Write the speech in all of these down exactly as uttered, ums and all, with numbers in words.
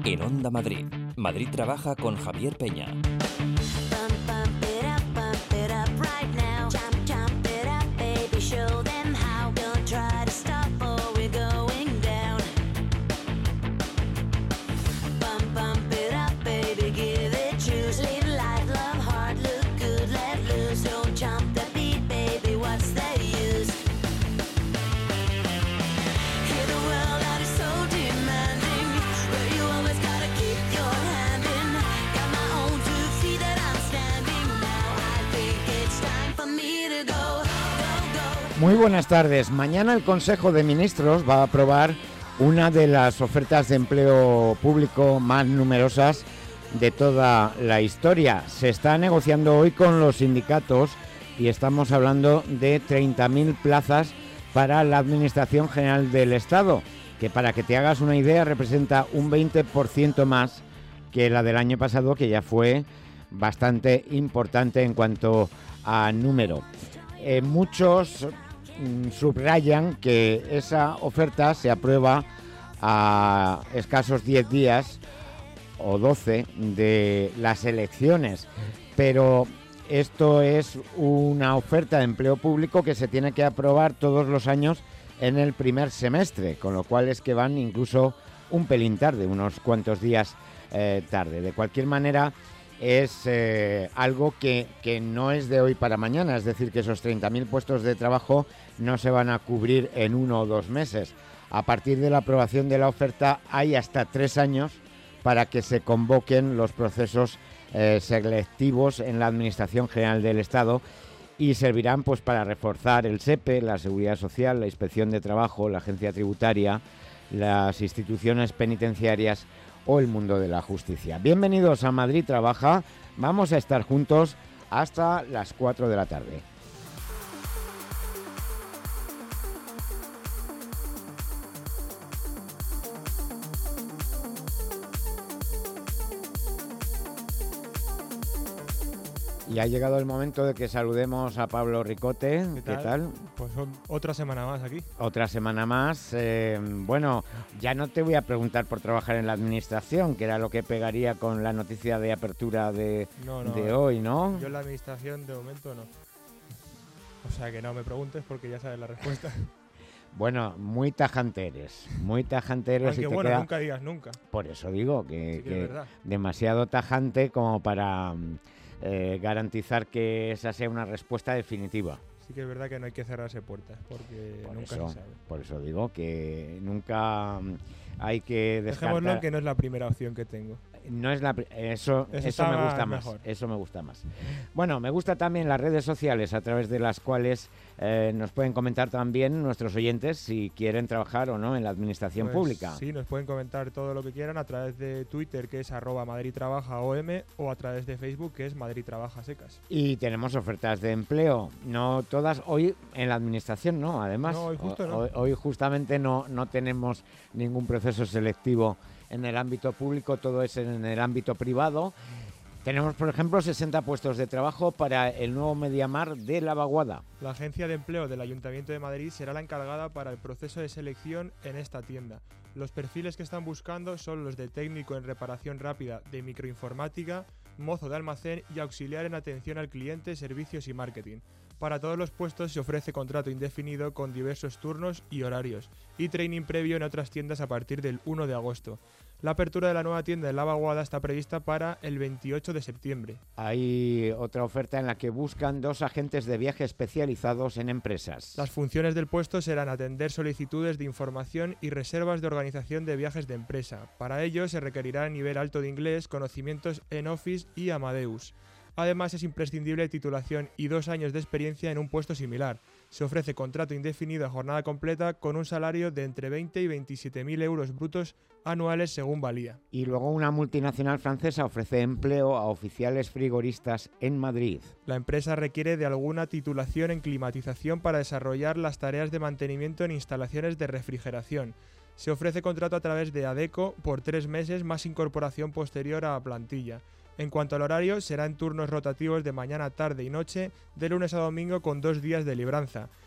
En Onda Madrid, Madrid Trabaja con Javier Peña. Muy buenas tardes. Mañana el Consejo de Ministros va a aprobar una de las ofertas de empleo público más numerosas de toda la historia. Se está negociando hoy con los sindicatos y estamos hablando de treinta mil plazas para la Administración General del Estado, que para que te hagas una idea representa un veinte por ciento más que la del año pasado, que ya fue bastante importante en cuanto a número. Eh, muchos subrayan que esa oferta se aprueba a escasos diez días o doce de las elecciones, pero esto es una oferta de empleo público que se tiene que aprobar todos los años en el primer semestre, con lo cual es que van incluso un pelín tarde, unos cuantos días eh, tarde. De cualquier manera, es eh, algo que, que no es de hoy para mañana, es decir, que esos treinta mil puestos de trabajo no se van a cubrir en uno o dos meses. A partir de la aprobación de la oferta hay hasta tres años para que se convoquen los procesos eh, selectivos en la Administración General del Estado y servirán pues para reforzar el S E P E, la Seguridad Social, la Inspección de Trabajo, la Agencia Tributaria, las instituciones penitenciarias o el mundo de la justicia. Bienvenidos a Madrid Trabaja. Vamos a estar juntos hasta las cuatro de la tarde. Y ha llegado el momento de que saludemos a Pablo Ricote. ¿Qué tal? ¿Qué tal? Pues otra semana más aquí. Otra semana más. Eh, bueno, ya no te voy a preguntar por trabajar en la administración, que era lo que pegaría con la noticia de apertura de, no, no, de hoy, ¿no? Yo en la administración de momento no. O sea que no me preguntes porque ya sabes la respuesta. Bueno, muy tajante eres, muy tajante eres. Aunque y te bueno, queda... nunca digas nunca. Por eso digo que, Sí que que es verdad. demasiado tajante como para eh, garantizar que esa sea una respuesta definitiva. Sí que es verdad que no hay que cerrarse puertas porque Por nunca eso, se sabe. por eso digo que nunca hay que descartar. Dejémoslo que no es la primera opción que tengo. No es la pri- eso Eso eso me está gusta más. mejor. Eso me gusta más. Bueno, me gusta también las redes sociales a través de las cuales eh, nos pueden comentar también nuestros oyentes si quieren trabajar o no en la administración Pues pública. Sí, nos pueden comentar todo lo que quieran a través de Twitter, que es arroba Madrid Trabaja O M, o a través de Facebook, que es Madrid Trabaja Secas. Y tenemos ofertas de empleo, no todas hoy en la administración, no, además. No, hoy justo no. Hoy, hoy justamente no, no tenemos ningún proceso selectivo en el ámbito público, todo es en el ámbito privado. Tenemos, por ejemplo, sesenta puestos de trabajo para el nuevo Mediamar de La Vaguada. La Agencia de Empleo del Ayuntamiento de Madrid será la encargada para el proceso de selección en esta tienda. Los perfiles que están buscando son los de técnico en reparación rápida de microinformática, mozo de almacén y auxiliar en atención al cliente, servicios y marketing. Para todos los puestos se ofrece contrato indefinido con diversos turnos y horarios y training previo en otras tiendas a partir del uno de agosto. La apertura de la nueva tienda en La Vaguada está prevista para el veintiocho de septiembre. Hay otra oferta en la que buscan dos agentes de viaje especializados en empresas. Las funciones del puesto serán atender solicitudes de información y reservas de organización de viajes de empresa. Para ello se requerirá nivel alto de inglés, conocimientos en Office y Amadeus. Además, es imprescindible titulación y dos años de experiencia en un puesto similar. Se ofrece contrato indefinido a jornada completa con un salario de entre veinte y veintisiete mil euros brutos anuales según valía. Y luego una multinacional francesa ofrece empleo a oficiales frigoristas en Madrid. La empresa requiere de alguna titulación en climatización para desarrollar las tareas de mantenimiento en instalaciones de refrigeración. Se ofrece contrato a través de ADECO por tres meses más incorporación posterior a la plantilla. En cuanto al horario, será en turnos rotativos de mañana, tarde y noche, de lunes a domingo con dos días de libranza.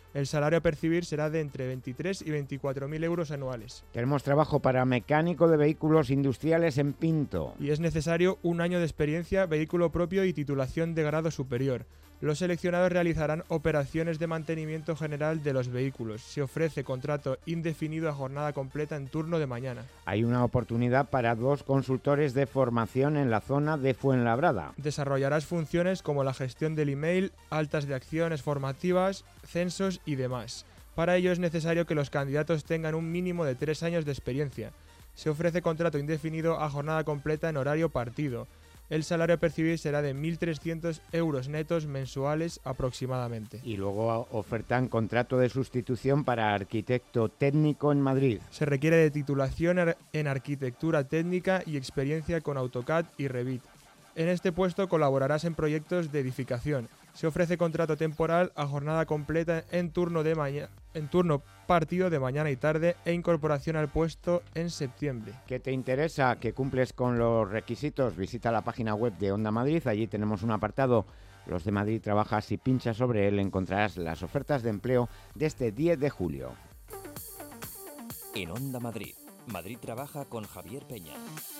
El salario a percibir será de entre veintitrés y veinticuatro mil euros anuales. Tenemos trabajo para mecánico de vehículos industriales en Pinto. Y es necesario un año de experiencia, vehículo propio y titulación de grado superior. Los seleccionados realizarán operaciones de mantenimiento general de los vehículos. Se ofrece contrato indefinido a jornada completa en turno de mañana. Hay una oportunidad para dos consultores de formación en la zona de Fuenlabrada. Desarrollarás funciones como la gestión del email, altas de acciones formativas, censos y demás. Para ello es necesario que los candidatos tengan un mínimo de tres años de experiencia. Se ofrece contrato indefinido a jornada completa en horario partido. El salario a percibir será de mil trescientos euros netos mensuales aproximadamente. Y luego ofertan contrato de sustitución para arquitecto técnico en Madrid. Se requiere de titulación en arquitectura técnica y experiencia con AutoCAD y Revit. En este puesto colaborarás en proyectos de edificación. Se ofrece contrato temporal a jornada completa en turno, de maña- en turno partido de mañana y tarde e incorporación al puesto en septiembre. ¿Qué te interesa? ¿Que cumples con los requisitos? Visita la página web de Onda Madrid. Allí tenemos un apartado, Los de Madrid Trabaja. Si pinchas sobre él encontrarás las ofertas de empleo de este diez de julio. En Onda Madrid, Madrid Trabaja con Javier Peña.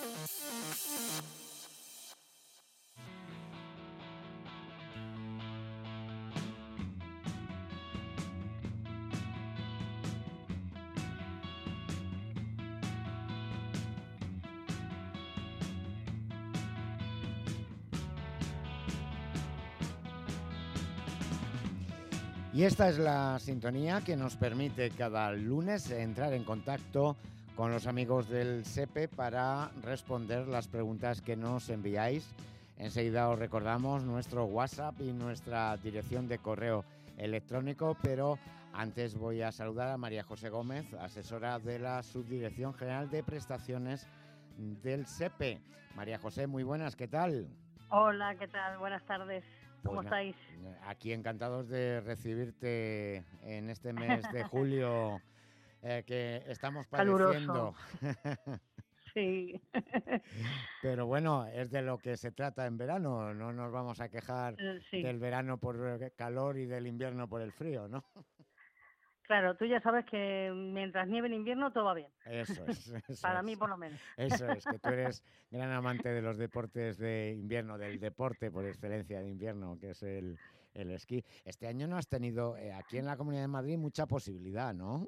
Y esta es la sintonía que nos permite cada lunes entrar en contacto con los amigos del SEPE para responder las preguntas que nos enviáis. Enseguida os recordamos nuestro WhatsApp y nuestra dirección de correo electrónico, pero antes voy a saludar a María José Gómez, asesora de la Subdirección General de Prestaciones del SEPE. María José, muy buenas, ¿qué tal? Hola, ¿qué tal? Buenas tardes. ¿Cómo Bueno, estáis? aquí encantados de recibirte en este mes de julio eh, que estamos padeciendo. Sí. Pero bueno, es de lo que se trata en verano. No nos vamos a quejar Sí. del verano por el calor y del invierno por el frío, ¿no? Claro, tú ya sabes que mientras nieve en invierno todo va bien. Eso es. Eso Para es. mí, por lo menos. Eso es, que tú eres gran amante de los deportes de invierno, del deporte por excelencia de invierno, que es el, el esquí. Este año no has tenido eh, aquí en la Comunidad de Madrid mucha posibilidad, ¿no?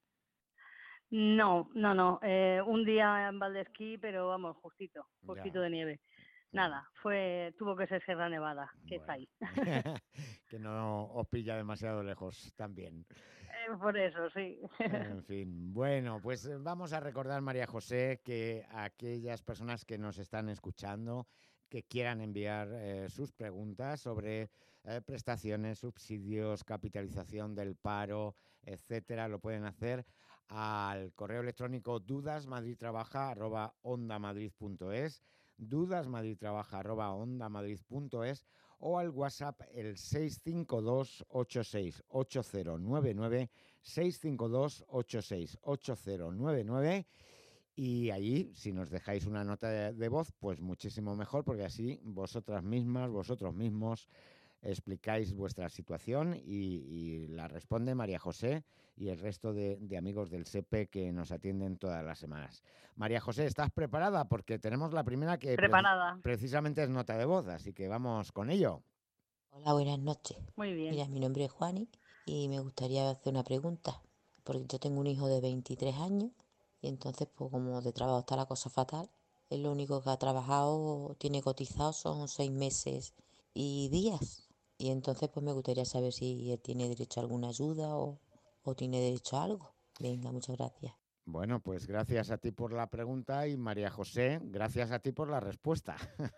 No, no, no. Eh, un día en Valdesquí, pero vamos, justito, justito Ya. de nieve. Nada, fue, tuvo que ser Sierra Nevada, que Bueno. está ahí. Que no os pilla demasiado lejos también. Eh, por eso, sí. En fin, bueno, pues eh, vamos a recordar, María José, que aquellas personas que nos están escuchando, que quieran enviar eh, sus preguntas sobre eh, prestaciones, subsidios, capitalización del paro, etcétera, lo pueden hacer al correo electrónico dudasmadridtrabaja arroba ondamadrid.es, dudasmadridtrabaja arroba ondamadrid.es o al WhatsApp el seis cinco dos ocho seis ocho cero nueve nueve, seis cinco dos ocho seis ocho cero nueve nueve, y allí, si nos dejáis una nota de, de voz, pues muchísimo mejor, porque así vosotras mismas, vosotros mismos explicáis vuestra situación y, y la responde María José y el resto de, de amigos del SEPE que nos atienden todas las semanas. María José, ¿estás preparada? Porque tenemos la primera que Preparada. pre- precisamente es nota de voz, así que vamos con ello. Hola, buenas noches. Muy bien. Mira, mi nombre es Juani y me gustaría hacer una pregunta, porque yo tengo un hijo de veintitrés años y entonces, pues como de trabajo está la cosa fatal, es lo único que ha trabajado, tiene cotizado son seis meses y días. Y entonces, pues me gustaría saber si él tiene derecho a alguna ayuda o, o tiene derecho a algo. Venga, muchas gracias. Bueno, pues gracias a ti por la pregunta y María José, gracias a ti por la respuesta.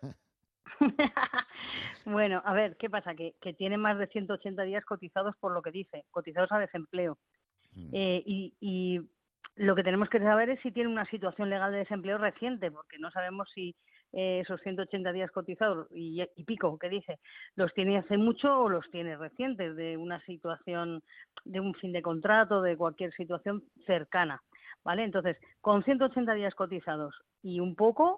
Bueno, a ver, ¿qué pasa? Que, que tiene más de ciento ochenta días cotizados por lo que dice, cotizados a desempleo. Mm. Eh, y, y lo que tenemos que saber es si tiene una situación legal de desempleo reciente, porque no sabemos si eh, esos ciento ochenta días cotizados y, y pico que dice, los tiene hace mucho o los tiene recientes, de una situación, de un fin de contrato, de cualquier situación cercana, ¿vale? Entonces, con ciento ochenta días cotizados y un poco,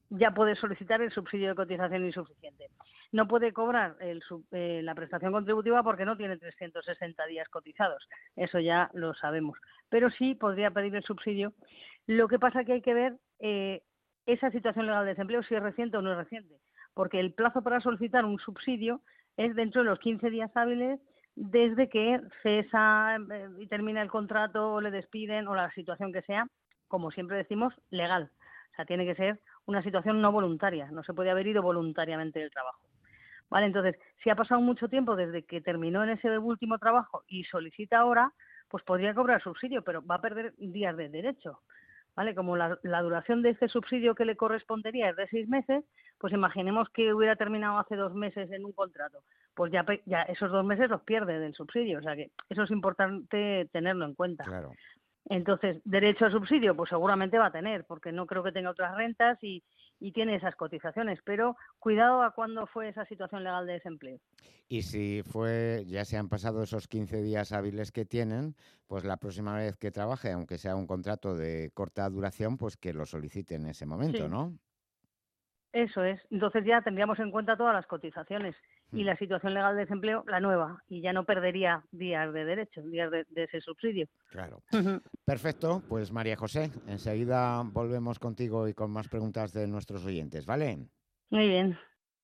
ya puede solicitar el subsidio de cotización insuficiente. No puede cobrar el, eh, la prestación contributiva porque no tiene trescientos sesenta días cotizados, eso ya lo sabemos, pero sí podría pedir el subsidio. Lo que pasa que hay que ver eh, esa situación legal de desempleo, si es reciente o no es reciente, porque el plazo para solicitar un subsidio es dentro de los quince días hábiles desde que cesa eh, y termina el contrato o le despiden o la situación que sea, como siempre decimos, legal. O sea, tiene que ser una situación no voluntaria, no se puede haber ido voluntariamente del trabajo. ¿Vale? Entonces, si ha pasado mucho tiempo desde que terminó en ese último trabajo y solicita ahora, pues podría cobrar subsidio, pero va a perder días de derecho. ¿Vale? Como la, la duración de este subsidio que le correspondería es de seis meses, pues imaginemos que hubiera terminado hace dos meses en un contrato. Pues ya, ya esos dos meses los pierde del subsidio. O sea que eso es importante tenerlo en cuenta. Claro. Entonces, derecho a subsidio, pues seguramente va a tener, porque no creo que tenga otras rentas y, y tiene esas cotizaciones. Pero cuidado a cuándo fue esa situación legal de desempleo. Y si fue, ya se han pasado esos quince días hábiles que tienen, pues la próxima vez que trabaje, aunque sea un contrato de corta duración, pues que lo solicite en ese momento, sí. ¿No? Eso es. Entonces ya tendríamos en cuenta todas las cotizaciones y la situación legal de desempleo, la nueva, y ya no perdería días de derecho, días de, de ese subsidio. Claro. Perfecto. Pues María José, enseguida volvemos contigo y con más preguntas de nuestros oyentes, ¿vale? Muy bien.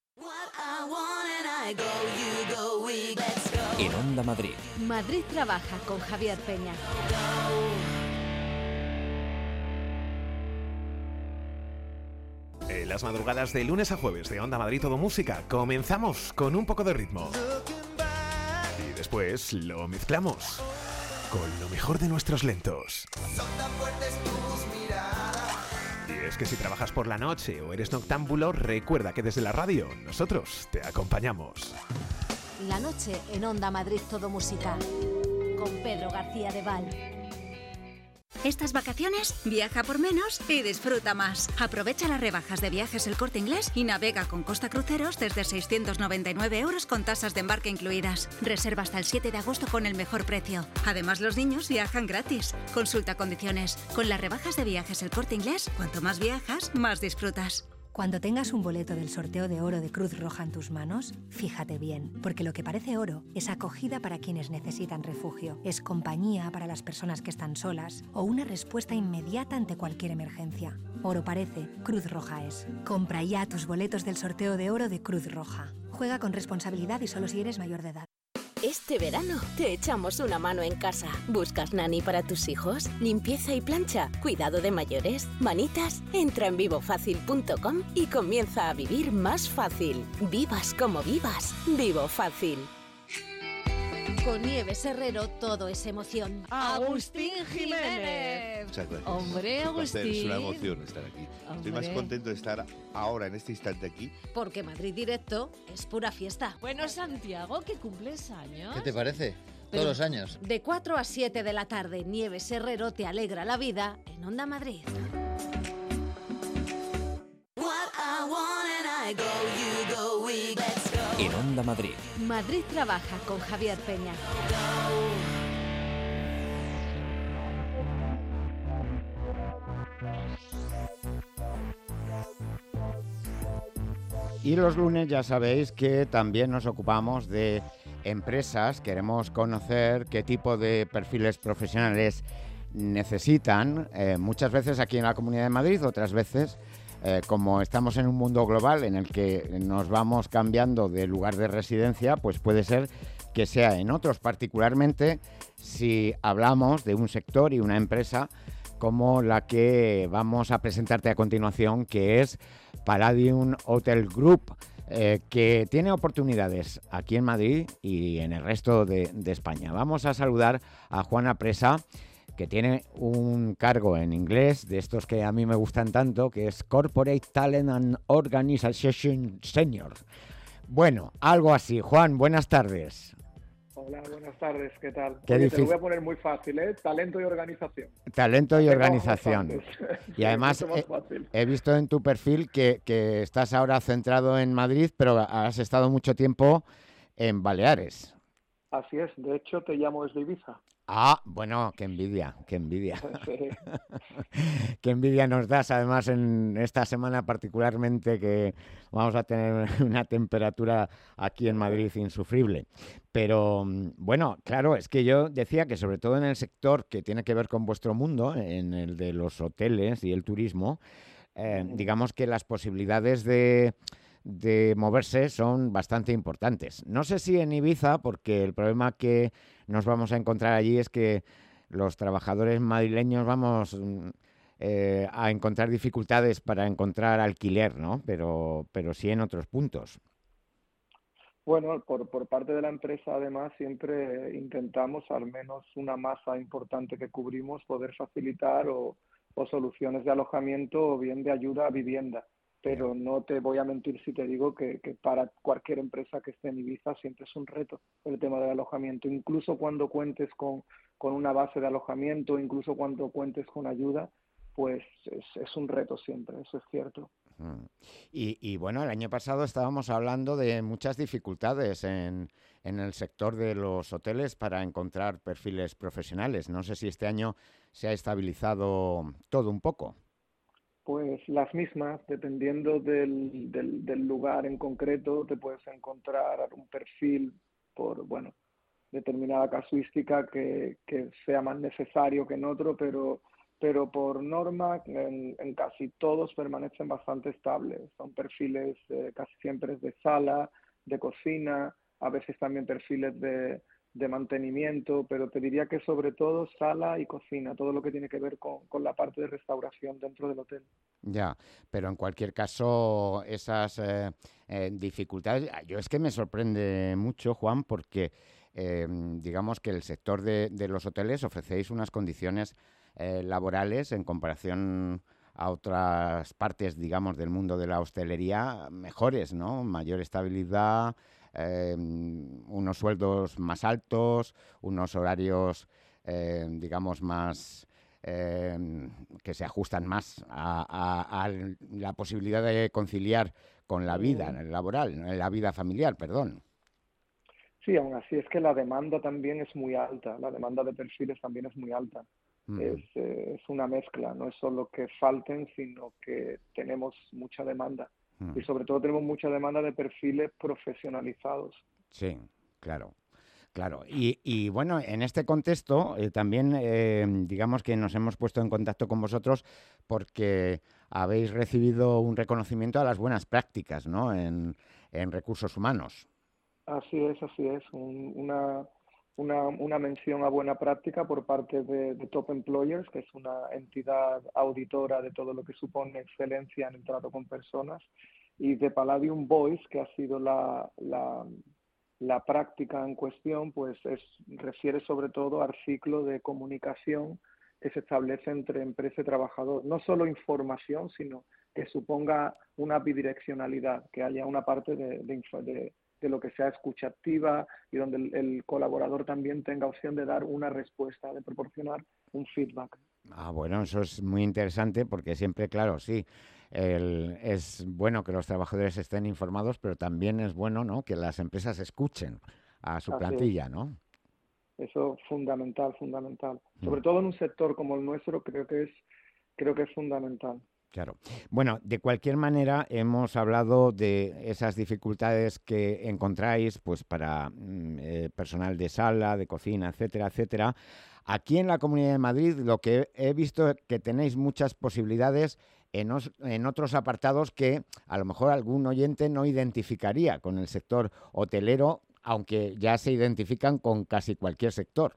En Onda Madrid. Madrid trabaja con Javier Peña. En las madrugadas de lunes a jueves de Onda Madrid Todo Música comenzamos con un poco de ritmo. Y después lo mezclamos con lo mejor de nuestros lentos. Y es que si trabajas por la noche o eres noctámbulo, recuerda que desde la radio nosotros te acompañamos. La noche en Onda Madrid Todo Música con Pedro García de Val. Estas vacaciones, viaja por menos y disfruta más. Aprovecha las rebajas de Viajes El Corte Inglés y navega con Costa Cruceros desde seiscientos noventa y nueve euros con tasas de embarque incluidas. Reserva hasta el siete de agosto con el mejor precio. Además, los niños viajan gratis. Consulta condiciones. Con las rebajas de Viajes El Corte Inglés, cuanto más viajas, más disfrutas. Cuando tengas un boleto del sorteo de oro de Cruz Roja en tus manos, fíjate bien, porque lo que parece oro es acogida para quienes necesitan refugio, es compañía para las personas que están solas o una respuesta inmediata ante cualquier emergencia. Oro parece, Cruz Roja es. Compra ya tus boletos del sorteo de oro de Cruz Roja. Juega con responsabilidad y solo si eres mayor de edad. Este verano te echamos una mano en casa. ¿Buscas nani para tus hijos? ¿Limpieza y plancha? ¿Cuidado de mayores? ¿Manitas? Entra en vivo fácil punto com y comienza a vivir más fácil. Vivas como vivas. Vivo Fácil. Con Nieves Herrero todo es emoción. Agustín Jiménez. Muchas gracias. Hombre, Agustín. Es una emoción estar aquí. Hombre. Estoy más contento de estar ahora, en este instante aquí. Porque Madrid Directo es pura fiesta. Bueno, Santiago, que cumples años. ¿Qué te parece? Pero todos los años. De cuatro a siete de la tarde, Nieves Herrero te alegra la vida en Onda Madrid. En Onda Madrid. Madrid trabaja con Javier Peña. Y los lunes ya sabéis que también nos ocupamos de empresas. Queremos conocer qué tipo de perfiles profesionales necesitan, eh, muchas veces aquí en la Comunidad de Madrid, otras veces Eh, como estamos en un mundo global en el que nos vamos cambiando de lugar de residencia, pues puede ser que sea en otros, particularmente si hablamos de un sector y una empresa como la que vamos a presentarte a continuación, que es Palladium Hotel Group, eh, que tiene oportunidades aquí en Madrid y en el resto de, de España. Vamos a saludar a Juana Presa, que tiene un cargo en inglés, de estos que a mí me gustan tanto, que es Corporate Talent and Organization Senior. Bueno, algo así. Juan, buenas tardes. Hola, buenas tardes, ¿qué tal? Qué Oye, difícil. Te lo voy a poner muy fácil, ¿eh? Talento y organización. Talento y organización. Y además he, he visto en tu perfil que, que estás ahora centrado en Madrid, pero has estado mucho tiempo en Baleares. Así es, de hecho te llamo desde Ibiza. Ah, bueno, qué envidia, qué envidia. Sí. Qué envidia nos das, además, en esta semana particularmente, que vamos a tener una temperatura aquí en Madrid insufrible. Pero, mm, bueno, claro, es que yo decía que sobre todo en el sector que tiene que ver con vuestro mundo, en el de los hoteles y el turismo, eh, digamos que las posibilidades de, de moverse son bastante importantes. No sé si en Ibiza, porque el problema que nos vamos a encontrar allí es que los trabajadores madrileños vamos mm, eh, a encontrar dificultades para encontrar alquiler, ¿no? Pero, pero sí en otros puntos. Bueno, por, por parte de la empresa, además, siempre intentamos, al menos una masa importante que cubrimos, poder facilitar o, o soluciones de alojamiento o bien de ayuda a vivienda. Pero no te voy a mentir si te digo que, que para cualquier empresa que esté en Ibiza siempre es un reto el tema del alojamiento. Incluso cuando cuentes con, con una base de alojamiento, incluso cuando cuentes con ayuda, pues es, es un reto siempre, eso es cierto. Mm. Y, y bueno, el año pasado estábamos hablando de muchas dificultades en, en el sector de los hoteles para encontrar perfiles profesionales. No sé si este año se ha estabilizado todo un poco. Pues las mismas, dependiendo del, del, del lugar en concreto, te puedes encontrar un perfil por, bueno, determinada casuística que, que sea más necesario que en otro, pero, pero por norma en, en casi todos permanecen bastante estables. Son perfiles eh, casi siempre de sala, de cocina, a veces también perfiles de, de mantenimiento, pero te diría que sobre todo sala y cocina, todo lo que tiene que ver con, con la parte de restauración dentro del hotel. Ya, pero en cualquier caso, esas eh, eh, dificultades, yo es que me sorprende mucho, Juan, porque eh, digamos que el sector de, de los hoteles ofrecéis unas condiciones eh, laborales en comparación a otras partes, digamos, del mundo de la hostelería mejores, ¿no? Mayor estabilidad, eh, unos sueldos más altos, unos horarios, eh, digamos, más... Eh, que se ajustan más a, a, a la posibilidad de conciliar con la vida laboral, la vida familiar, perdón. Sí, aún así es que la demanda también es muy alta, la demanda de perfiles también es muy alta. Uh-huh. Es, eh, es una mezcla, no es solo que falten, sino que tenemos mucha demanda. Uh-huh. Y sobre todo tenemos mucha demanda de perfiles profesionalizados. Sí, claro. Claro, y, y bueno, en este contexto eh, también eh, digamos que nos hemos puesto en contacto con vosotros porque habéis recibido un reconocimiento a las buenas prácticas, ¿no? En, en recursos humanos. Así es, así es, un, una, una, una mención a buena práctica por parte de, de Top Employers, que es una entidad auditora de todo lo que supone excelencia en el trato con personas, y de Palladium Voice, que ha sido la... la La práctica en cuestión pues es, refiere sobre todo al ciclo de comunicación que se establece entre empresa y trabajador. No solo información, sino que suponga una bidireccionalidad, que haya una parte de, de, de, de lo que sea escucha activa y donde el, el colaborador también tenga opción de dar una respuesta, de proporcionar un feedback. Ah, bueno, eso es muy interesante porque siempre, claro, sí, el, es bueno que los trabajadores estén informados, pero también es bueno, ¿no?, que las empresas escuchen a su Así plantilla, es. ¿no? Eso fundamental, fundamental. Mm. Sobre todo en un sector como el nuestro, creo que es, creo que es fundamental. Claro. Bueno, de cualquier manera, hemos hablado de esas dificultades que encontráis pues para mm, eh, personal de sala, de cocina, etcétera, etcétera. Aquí en la Comunidad de Madrid lo que he visto es que tenéis muchas posibilidades en, os, en otros apartados que a lo mejor algún oyente no identificaría con el sector hotelero, aunque ya se identifican con casi cualquier sector.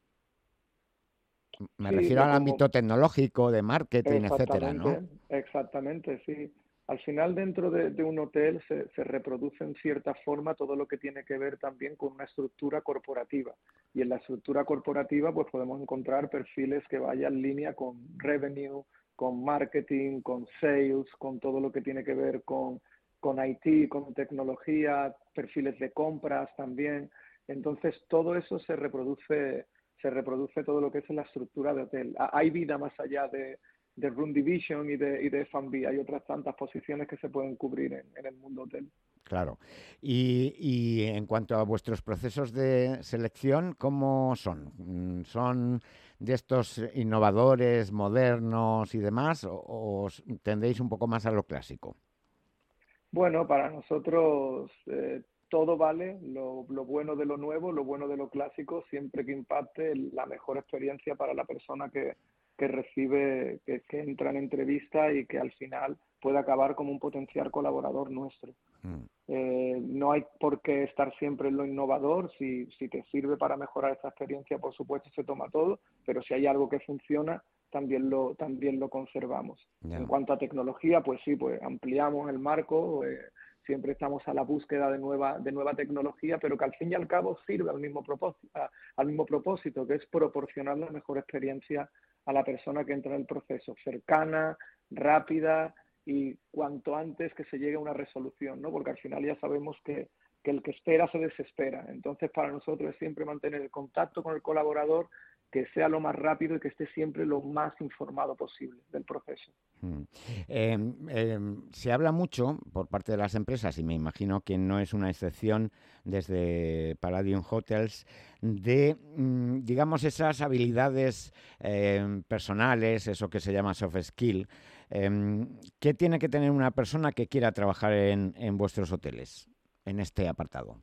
Me Sí, refiero al como- ámbito tecnológico, de marketing, etcétera, ¿no? Exactamente, exactamente, sí. Al final, dentro de, de un hotel se, se reproduce en cierta forma todo lo que tiene que ver también con una estructura corporativa. Y en la estructura corporativa pues podemos encontrar perfiles que vayan en línea con revenue, con marketing, con sales, con todo lo que tiene que ver con, con I T, con tecnología, perfiles de compras también. Entonces, todo eso se reproduce se reproduce todo lo que es en la estructura de hotel. Hay vida más allá de, de Room Division y de, y de F and B. Hay otras tantas posiciones que se pueden cubrir en, en el mundo hotel. Claro. Y, y en cuanto a vuestros procesos de selección, ¿cómo son? ¿Son de estos innovadores, modernos y demás, o, o tendéis un poco más a lo clásico? Bueno, para nosotros eh, todo vale, lo, lo bueno de lo nuevo, lo bueno de lo clásico, siempre que impacte la mejor experiencia para la persona que, que recibe, que, que entra en entrevista y que al final puede acabar como un potencial colaborador nuestro. Mm. Eh, no hay por qué estar siempre en lo innovador. Si, si te sirve para mejorar esa experiencia, por supuesto se toma todo, pero si hay algo que funciona, también lo, también lo conservamos. Yeah. En cuanto a tecnología, pues sí, pues ampliamos el marco, eh, siempre estamos a la búsqueda de nueva, de nueva tecnología, pero que al fin y al cabo sirve al mismo propósito, a, al mismo propósito, que es proporcionar la mejor experiencia a la persona que entra en el proceso, cercana, rápida y cuanto antes que se llegue a una resolución, ¿no? Porque al final ya sabemos que, que el que espera se desespera. Entonces, para nosotros es siempre mantener el contacto con el colaborador, que sea lo más rápido y que esté siempre lo más informado posible del proceso. Mm. Eh, eh, se habla mucho por parte de las empresas, y me imagino que no es una excepción desde Palladium Hotels, de, mm, digamos, esas habilidades eh, personales, eso que se llama soft skill. Eh, ¿Qué tiene que tener una persona que quiera trabajar en, en vuestros hoteles, en este apartado?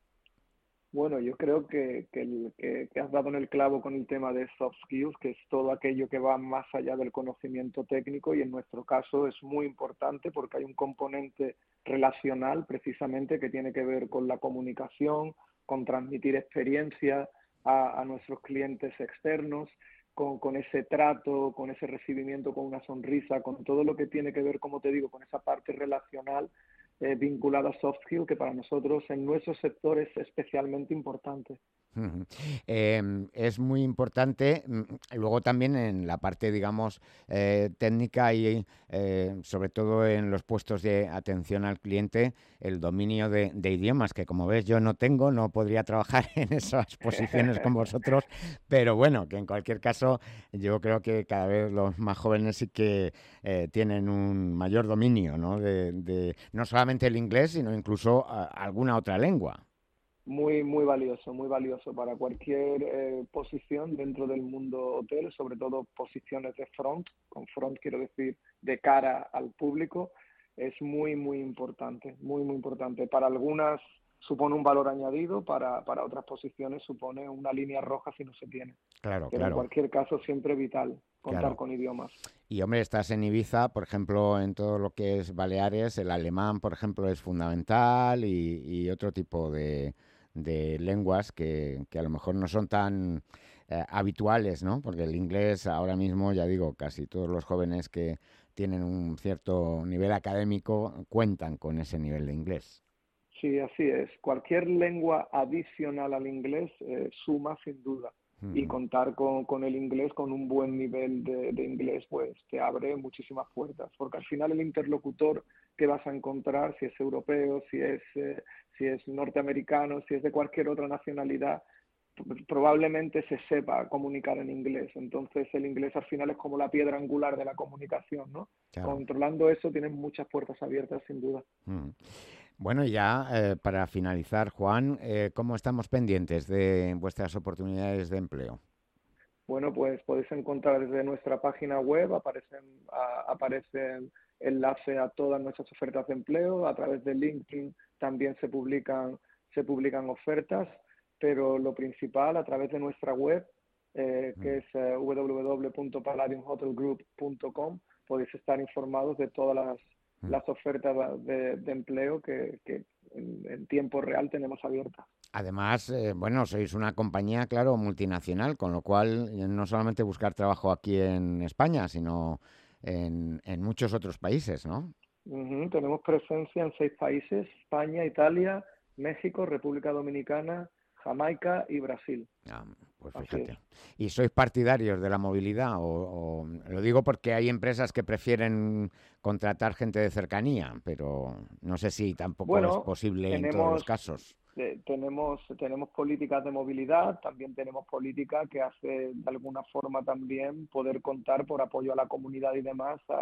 Bueno, yo creo que, que, el, que, que has dado en el clavo con el tema de soft skills, que es todo aquello que va más allá del conocimiento técnico, y en nuestro caso es muy importante porque hay un componente relacional precisamente que tiene que ver con la comunicación, con transmitir experiencia a, a nuestros clientes externos, con, con ese trato, con ese recibimiento, con una sonrisa, con todo lo que tiene que ver, como te digo, con esa parte relacional Eh, vinculada a soft skill, que para nosotros en nuestro sector es especialmente importante. Uh-huh. Eh, es muy importante, luego también en la parte, digamos, eh, técnica y eh, sobre todo en los puestos de atención al cliente, el dominio de, de idiomas, que como ves yo no tengo, no podría trabajar en esas posiciones con vosotros, pero bueno, que en cualquier caso yo creo que cada vez los más jóvenes sí que eh, tienen un mayor dominio, ¿no? De, de no solamente el inglés, sino incluso a, alguna otra lengua. Muy, muy valioso, muy valioso para cualquier eh, posición dentro del mundo hotel, sobre todo posiciones de front, con front quiero decir de cara al público, es muy, muy importante, muy, muy importante. Para algunas supone un valor añadido, para, para otras posiciones supone una línea roja si no se tiene. Claro, Pero claro. en cualquier caso siempre vital contar claro. con idiomas. Y hombre, estás en Ibiza, por ejemplo, en todo lo que es Baleares, el alemán, por ejemplo, es fundamental y, y otro tipo de... de lenguas que, que a lo mejor no son tan eh, habituales, ¿no? Porque el inglés ahora mismo, ya digo, casi todos los jóvenes que tienen un cierto nivel académico cuentan con ese nivel de inglés. Sí, así es. Cualquier lengua adicional al inglés eh, suma sin duda. Uh-huh. Y contar con, con el inglés, con un buen nivel de, de inglés, pues te abre muchísimas puertas. Porque al final el interlocutor que vas a encontrar, si es europeo, si es, eh, si es norteamericano, si es de cualquier otra nacionalidad, probablemente se sepa comunicar en inglés. Entonces el inglés al final es como la piedra angular de la comunicación, ¿no? Claro. Controlando eso tienes muchas puertas abiertas, sin duda. Uh-huh. Bueno, ya eh, para finalizar, Juan, eh, ¿cómo estamos pendientes de vuestras oportunidades de empleo? Bueno, pues podéis encontrar desde nuestra página web, aparecen, a, aparecen enlace a todas nuestras ofertas de empleo, a través de LinkedIn también se publican, se publican ofertas, pero lo principal a través de nuestra web, eh, que mm. es eh, w w w punto palladium hotel group punto com, podéis estar informados de todas las las ofertas de, de empleo que, que en, en tiempo real tenemos abiertas. Además, eh, bueno, sois una compañía, claro, multinacional, con lo cual no solamente buscar trabajo aquí en España, sino en, en muchos otros países, ¿no? Uh-huh. Tenemos presencia en seis países: España, Italia, México, República Dominicana, Jamaica y Brasil. Ah, pues fíjate. ¿Y sois partidarios de la movilidad? O, o lo digo porque hay empresas que prefieren contratar gente de cercanía, pero no sé si tampoco bueno, es posible tenemos, en todos los casos. Eh, tenemos, tenemos políticas de movilidad, también tenemos política que hace de alguna forma también poder contar por apoyo a la comunidad y demás a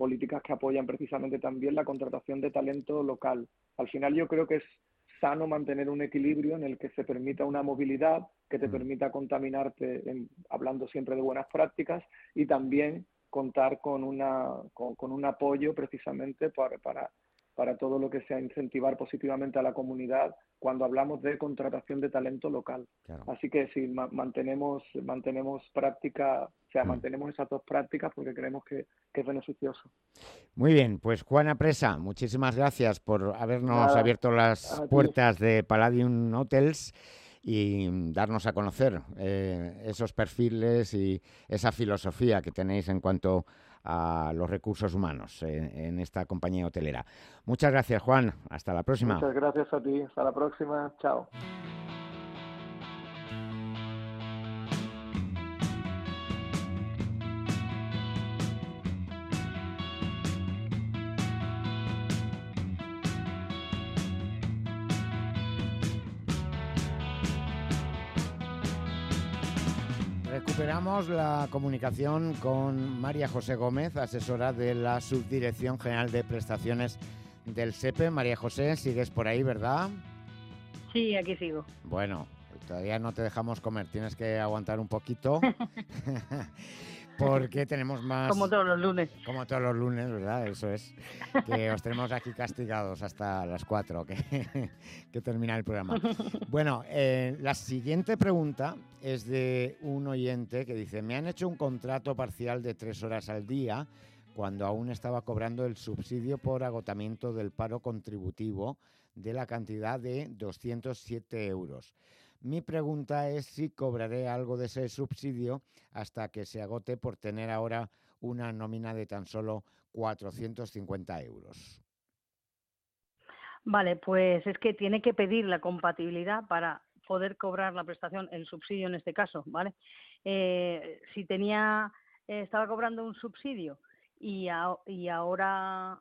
políticas que apoyan precisamente también la contratación de talento local. Al final yo creo que es sano mantener un equilibrio en el que se permita una movilidad, que te permita contaminarte, en, hablando siempre de buenas prácticas, y también contar con, una, con, con un apoyo precisamente para, para, para todo lo que sea incentivar positivamente a la comunidad cuando hablamos de contratación de talento local. Claro. Así que sí, ma mantenemos, mantenemos práctica, o sea, mm. mantenemos esas dos prácticas porque creemos que, que es beneficioso. Muy bien, pues Juana Presa, muchísimas gracias por habernos Nada, abierto las puertas de Palladium Hotels y darnos a conocer eh, esos perfiles y esa filosofía que tenéis en cuanto a los recursos humanos eh, en esta compañía hotelera. Muchas gracias, Juan. Hasta la próxima. Muchas gracias a ti. Hasta la próxima. Chao. Recuperamos la comunicación con María José Gómez, asesora de la Subdirección General de Prestaciones del SEPE. María José, sigues por ahí, ¿verdad? Sí, aquí sigo. Bueno, todavía no te dejamos comer, tienes que aguantar un poquito. Porque tenemos más... Como todos los lunes. Como todos los lunes, ¿verdad? Eso es. Que os tenemos aquí castigados hasta las cuatro, que, que termina el programa. Bueno, eh, la siguiente pregunta es de un oyente que dice: me han hecho un contrato parcial de tres horas al día cuando aún estaba cobrando el subsidio por agotamiento del paro contributivo de la cantidad de doscientos siete euros. Mi pregunta es si cobraré algo de ese subsidio hasta que se agote por tener ahora una nómina de tan solo cuatrocientos cincuenta euros. Vale, pues es que tiene que pedir la compatibilidad para poder cobrar la prestación, el subsidio en este caso, ¿vale? Eh, si tenía, eh, estaba cobrando un subsidio y, a, y ahora...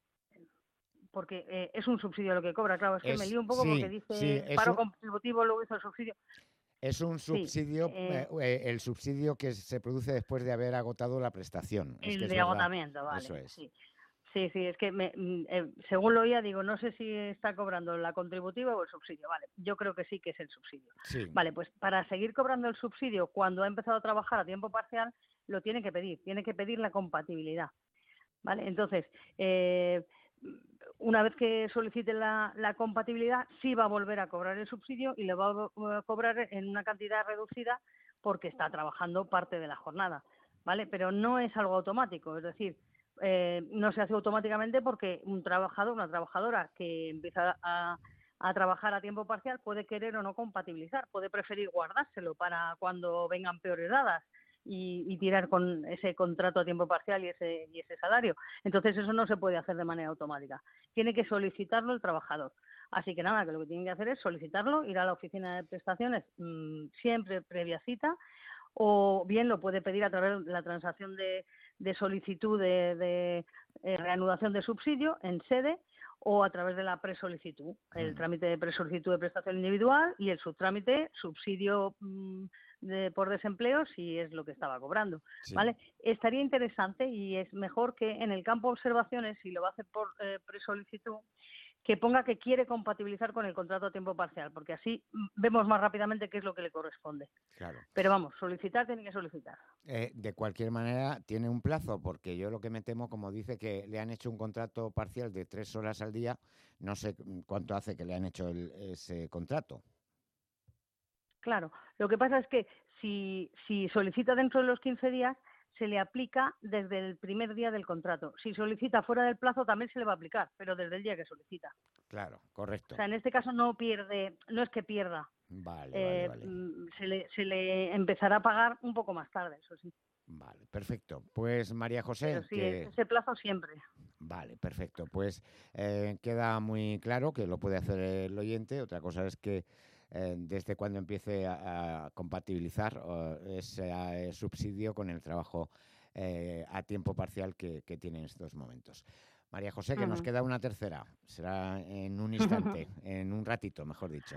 porque eh, es un subsidio lo que cobra, claro, es que es, me lío un poco sí, porque dice sí, paro un, contributivo, luego hizo el subsidio. Es un subsidio, sí, eh, eh, el subsidio que se produce después de haber agotado la prestación. El es que de es agotamiento, vale. Eso es. Sí, sí, sí es que me, eh, según lo oía, digo, no sé si está cobrando la contributiva o el subsidio, vale, yo creo que sí que es el subsidio. Sí. Vale, pues para seguir cobrando el subsidio cuando ha empezado a trabajar a tiempo parcial, lo tiene que pedir, tiene que pedir la compatibilidad, ¿vale? Entonces, eh, una vez que solicite la, la compatibilidad, sí va a volver a cobrar el subsidio y le va a cobrar en una cantidad reducida porque está trabajando parte de la jornada, ¿vale? Pero no es algo automático, es decir, eh, no se hace automáticamente porque un trabajador, una trabajadora que empieza a, a trabajar a tiempo parcial puede querer o no compatibilizar, puede preferir guardárselo para cuando vengan peores dadas. Y, y tirar con ese contrato a tiempo parcial y ese, y ese salario. Entonces eso no se puede hacer de manera automática. Tiene que solicitarlo el trabajador. Así que nada, que lo que tienen que hacer es solicitarlo, ir a la oficina de prestaciones mmm, siempre previa cita, o bien lo puede pedir a través de la transacción de, de solicitud de, de eh, reanudación de subsidio en sede, o a través de la presolicitud, el trámite de presolicitud de prestación individual y el subtrámite subsidio mmm, de, por desempleo si es lo que estaba cobrando, sí. ¿Vale? Estaría interesante y es mejor que en el campo observaciones, si lo va a hacer por eh, presolicitud, que ponga que quiere compatibilizar con el contrato a tiempo parcial, porque así vemos más rápidamente qué es lo que le corresponde. Claro. Pero vamos, solicitar tiene que solicitar. Eh, de cualquier manera, tiene un plazo, porque yo lo que me temo, como dice, que le han hecho un contrato parcial de tres horas al día, no sé cuánto hace que le han hecho el, ese contrato. Claro, lo que pasa es que si, si solicita dentro de los quince días, se le aplica desde el primer día del contrato. Si solicita fuera del plazo también se le va a aplicar, pero desde el día que solicita. Claro, correcto. O sea, en este caso no pierde, no es que pierda. Vale, eh, vale, vale. Se le, se le empezará a pagar un poco más tarde, eso sí. Vale, perfecto. Pues María José... Pero sí, que... ese plazo siempre. Vale, perfecto. Pues eh, queda muy claro que lo puede hacer el oyente. Otra cosa es que eh, desde cuando empiece a, a compatibilizar uh, ese uh, subsidio con el trabajo eh, a tiempo parcial que, que tiene en estos momentos. María José, que uh-huh. nos queda una tercera. Será en un instante, en un ratito, mejor dicho.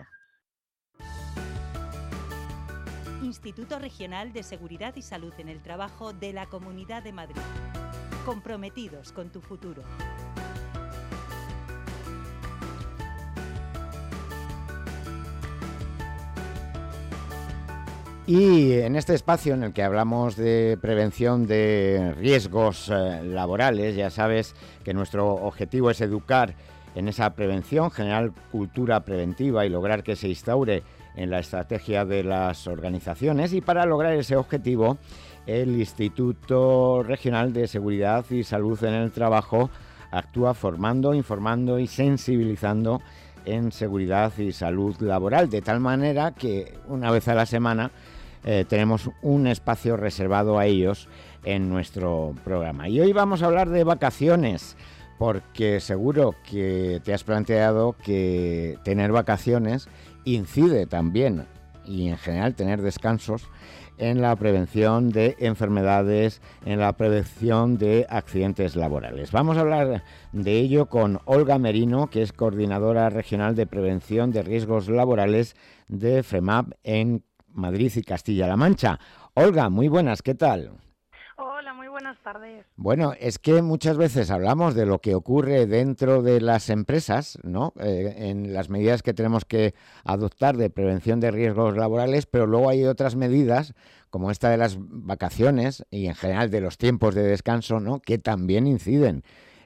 Instituto Regional de Seguridad y Salud en el Trabajo de la Comunidad de Madrid. comprometidos con tu futuro. Y en este espacio en el que hablamos de prevención de riesgos eh, laborales, ya sabes que nuestro objetivo es educar en esa prevención, generar cultura preventiva y lograr que se instaure en la estrategia de las organizaciones. Y para lograr ese objetivo, el Instituto Regional de Seguridad y Salud en el Trabajo actúa formando, informando y sensibilizando en seguridad y salud laboral, de tal manera que una vez a la semana Eh, tenemos un espacio reservado a ellos en nuestro programa. Y hoy vamos a hablar de vacaciones, porque seguro que te has planteado que tener vacaciones incide también, y en general tener descansos, en la prevención de enfermedades, en la prevención de accidentes laborales. Vamos a hablar de ello con Olga Merino, que es coordinadora regional de prevención de riesgos laborales de FEMAP en Madrid y Castilla-La Mancha. Olga, muy buenas, ¿qué tal? Hola, muy buenas tardes. Bueno, es que muchas veces hablamos de lo que ocurre dentro de las empresas, ¿no? Eh, en las medidas que tenemos que adoptar de prevención de riesgos laborales, pero luego hay otras medidas, como esta de las vacaciones y en general de los tiempos de descanso, ¿no?, que también inciden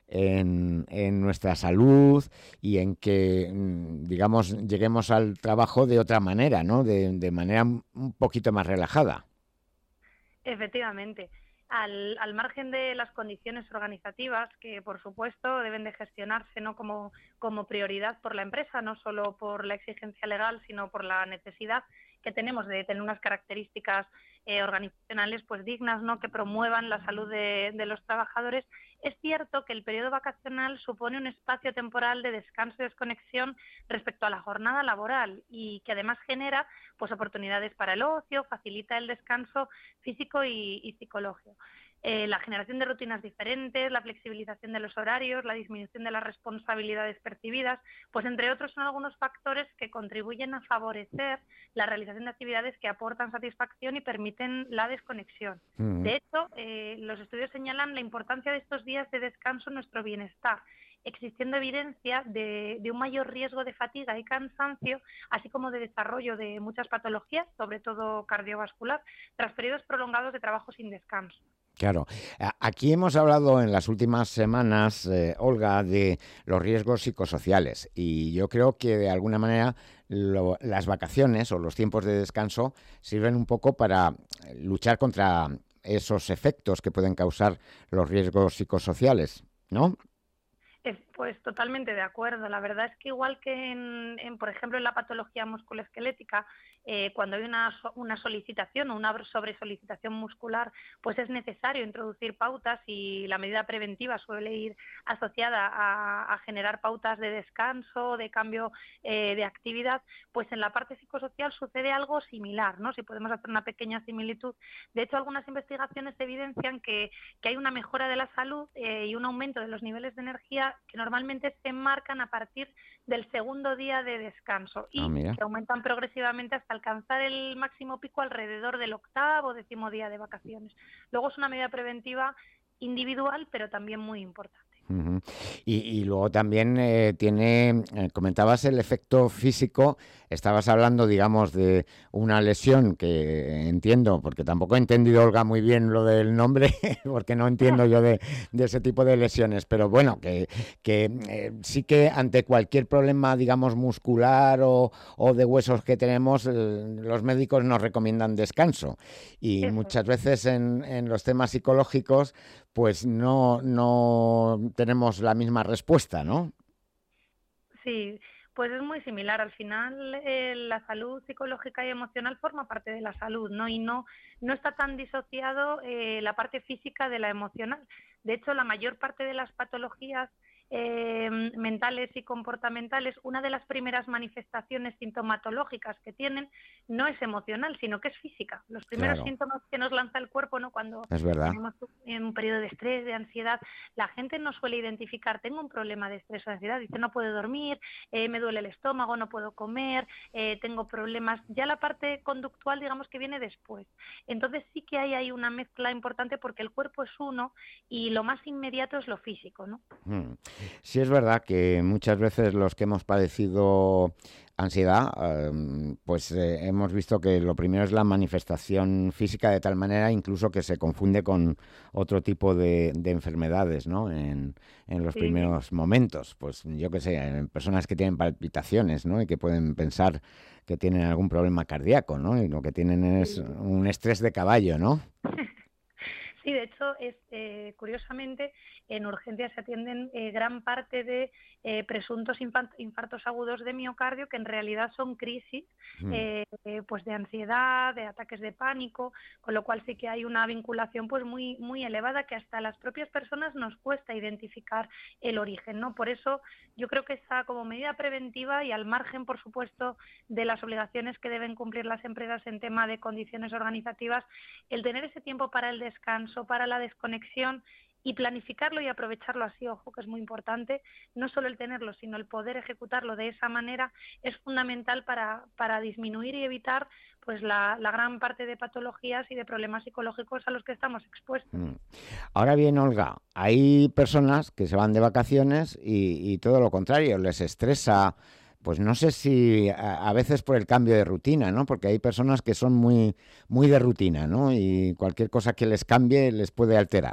En, en nuestra salud y en que, digamos, lleguemos al trabajo de otra manera, ¿no? De, de manera un poquito más relajada. Efectivamente. Al, al margen de las condiciones organizativas, que por supuesto deben de gestionarse, ¿no?, como, como prioridad por la empresa, no solo por la exigencia legal, sino por la necesidad que tenemos de tener unas características eh, organizacionales pues dignas, ¿no?, que promuevan la salud de, de los trabajadores. Es cierto que el periodo vacacional supone un espacio temporal de descanso y desconexión respecto a la jornada laboral y que además genera pues oportunidades para el ocio, facilita el descanso físico y, y psicológico. Eh, la generación de rutinas diferentes, la flexibilización de los horarios, la disminución de las responsabilidades percibidas, pues entre otros son algunos factores que contribuyen a favorecer la realización de actividades que aportan satisfacción y permiten la desconexión. Mm. De hecho, eh, los estudios señalan la importancia de estos días de descanso en nuestro bienestar, existiendo evidencia de, de un mayor riesgo de fatiga y cansancio, así como de desarrollo de muchas patologías, sobre todo cardiovascular, tras periodos prolongados de trabajo sin descanso. Claro. Aquí hemos hablado en las últimas semanas, eh, Olga, de los riesgos psicosociales y yo creo que de alguna manera lo, las vacaciones o los tiempos de descanso sirven un poco para luchar contra esos efectos que pueden causar los riesgos psicosociales, ¿no? Pues totalmente de acuerdo. La verdad es que igual que en, en por ejemplo, en la patología musculoesquelética, eh, cuando hay una, una solicitación o una sobresolicitación muscular, pues es necesario introducir pautas y la medida preventiva suele ir asociada a, a generar pautas de descanso, de cambio eh, de actividad. Pues en la parte psicosocial sucede algo similar, ¿no? Si podemos hacer una pequeña similitud. De hecho, algunas investigaciones evidencian que, que hay una mejora de la salud eh, y un aumento de los niveles de energía que normalmente se enmarcan a partir del segundo día de descanso y Ah, que aumentan progresivamente hasta alcanzar el máximo pico alrededor del octavo o décimo día de vacaciones. Luego es una medida preventiva individual, pero también muy importante. Uh-huh. Y, y luego también eh, tiene, eh, comentabas el efecto físico, estabas hablando, digamos, de una lesión que entiendo, porque tampoco he entendido, Olga, muy bien lo del nombre, porque no entiendo yo de, de ese tipo de lesiones, pero bueno, que, que eh, sí que ante cualquier problema, digamos, muscular o, o de huesos que tenemos, eh, los médicos nos recomiendan descanso. Y Eso. muchas veces en, en los temas psicológicos, pues no, no tenemos la misma respuesta, ¿no? Sí, pues es muy similar. Al final, eh, la salud psicológica y emocional forma parte de la salud, ¿no? Y no, no está tan disociado eh, la parte física de la emocional. De hecho, la mayor parte de las patologías eh, mentales y comportamentales, una de las primeras manifestaciones sintomatológicas que tienen no es emocional, sino que es física. Los primeros Claro. síntomas que nos lanza el cuerpo, ¿no? Cuando Es verdad. tenemos un, un periodo de estrés, de ansiedad, la gente no suele identificar, tengo un problema de estrés o ansiedad, dice no puedo dormir, eh, me duele el estómago, no puedo comer, eh, tengo problemas. Ya la parte conductual, digamos que viene después. Entonces sí que hay ahí una mezcla importante porque el cuerpo es uno y lo más inmediato es lo físico, ¿no? Mm. Sí, es verdad que muchas veces los que hemos padecido ansiedad, eh, pues eh, hemos visto que lo primero es la manifestación física, de tal manera incluso que se confunde con otro tipo de, de enfermedades, ¿no? En, en los Sí. primeros momentos. Pues yo qué sé, en personas que tienen palpitaciones, ¿no? Y que pueden pensar que tienen algún problema cardíaco, ¿no? Y lo que tienen es Sí. un estrés de caballo, ¿no? Sí, de hecho, es, eh, curiosamente, en urgencias se atienden eh, gran parte de eh, presuntos infan- infartos agudos de miocardio, que en realidad son crisis Mm. eh, eh, pues de ansiedad, de ataques de pánico, con lo cual sí que hay una vinculación pues muy, muy elevada que hasta a las propias personas nos cuesta identificar el origen, ¿no? Por eso yo creo que está como medida preventiva y al margen, por supuesto, de las obligaciones que deben cumplir las empresas en tema de condiciones organizativas, el tener ese tiempo para el descanso, para la desconexión y planificarlo y aprovecharlo así, ojo, que es muy importante, no solo el tenerlo, sino el poder ejecutarlo de esa manera es fundamental para, para disminuir y evitar pues la, la gran parte de patologías y de problemas psicológicos a los que estamos expuestos. Mm. Ahora bien, Olga, hay personas que se van de vacaciones y, y todo lo contrario, les estresa, pues no sé si a, a veces por el cambio de rutina, ¿no? Porque hay personas que son muy, muy de rutina, ¿no? Y cualquier cosa que les cambie les puede alterar.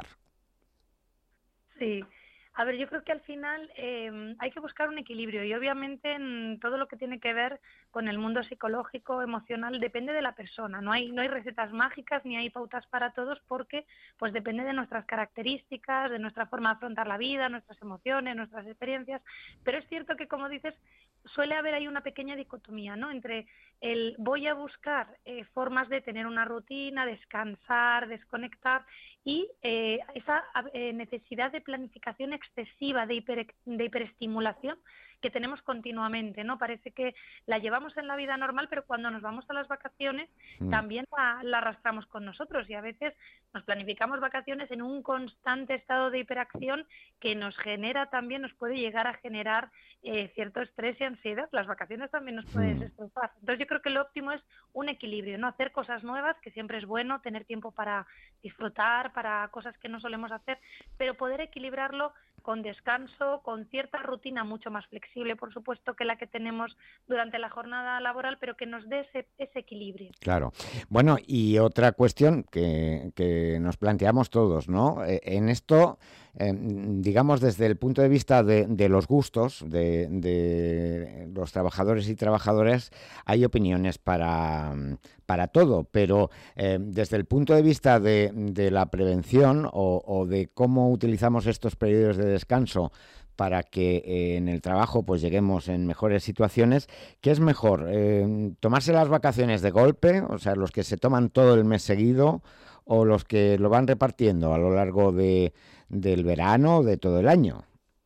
Sí, a ver, yo creo que al final eh, hay que buscar un equilibrio y obviamente en todo lo que tiene que ver con el mundo psicológico, emocional, depende de la persona. No hay, no hay recetas mágicas ni hay pautas para todos porque pues depende de nuestras características, de nuestra forma de afrontar la vida, nuestras emociones, nuestras experiencias. Pero es cierto que, como dices, suele haber ahí una pequeña dicotomía, ¿no? Entre el voy a buscar eh, formas de tener una rutina, descansar, desconectar y eh, esa eh, necesidad de planificación excesiva, de, hiper, de hiperestimulación que tenemos continuamente, ¿no? Parece que la llevamos en la vida normal, pero cuando nos vamos a las vacaciones Mm. también la, la arrastramos con nosotros y a veces nos planificamos vacaciones en un constante estado de hiperacción que nos genera también, nos puede llegar a generar eh, cierto estrés y ansiedad. Las vacaciones también nos pueden Mm. estresar. Entonces yo creo que lo óptimo es un equilibrio, ¿no? Hacer cosas nuevas, que siempre es bueno, tener tiempo para disfrutar, para cosas que no solemos hacer, pero poder equilibrarlo con descanso, con cierta rutina mucho más flexible, por supuesto, que la que tenemos durante la jornada laboral, pero que nos dé ese, ese equilibrio. Claro. Bueno, y otra cuestión que, que nos planteamos todos, ¿no? Eh, en esto, eh, digamos, desde el punto de vista de, de los gustos de, de los trabajadores y trabajadoras, hay opiniones para, para todo, pero eh, desde el punto de vista de, de la prevención o, o de cómo utilizamos estos periodos de descanso para que eh, en el trabajo pues lleguemos en mejores situaciones, ¿qué es mejor? Eh, ¿tomarse las vacaciones de golpe, o sea, los que se toman todo el mes seguido, o los que lo van repartiendo a lo largo de, del verano o de todo el año?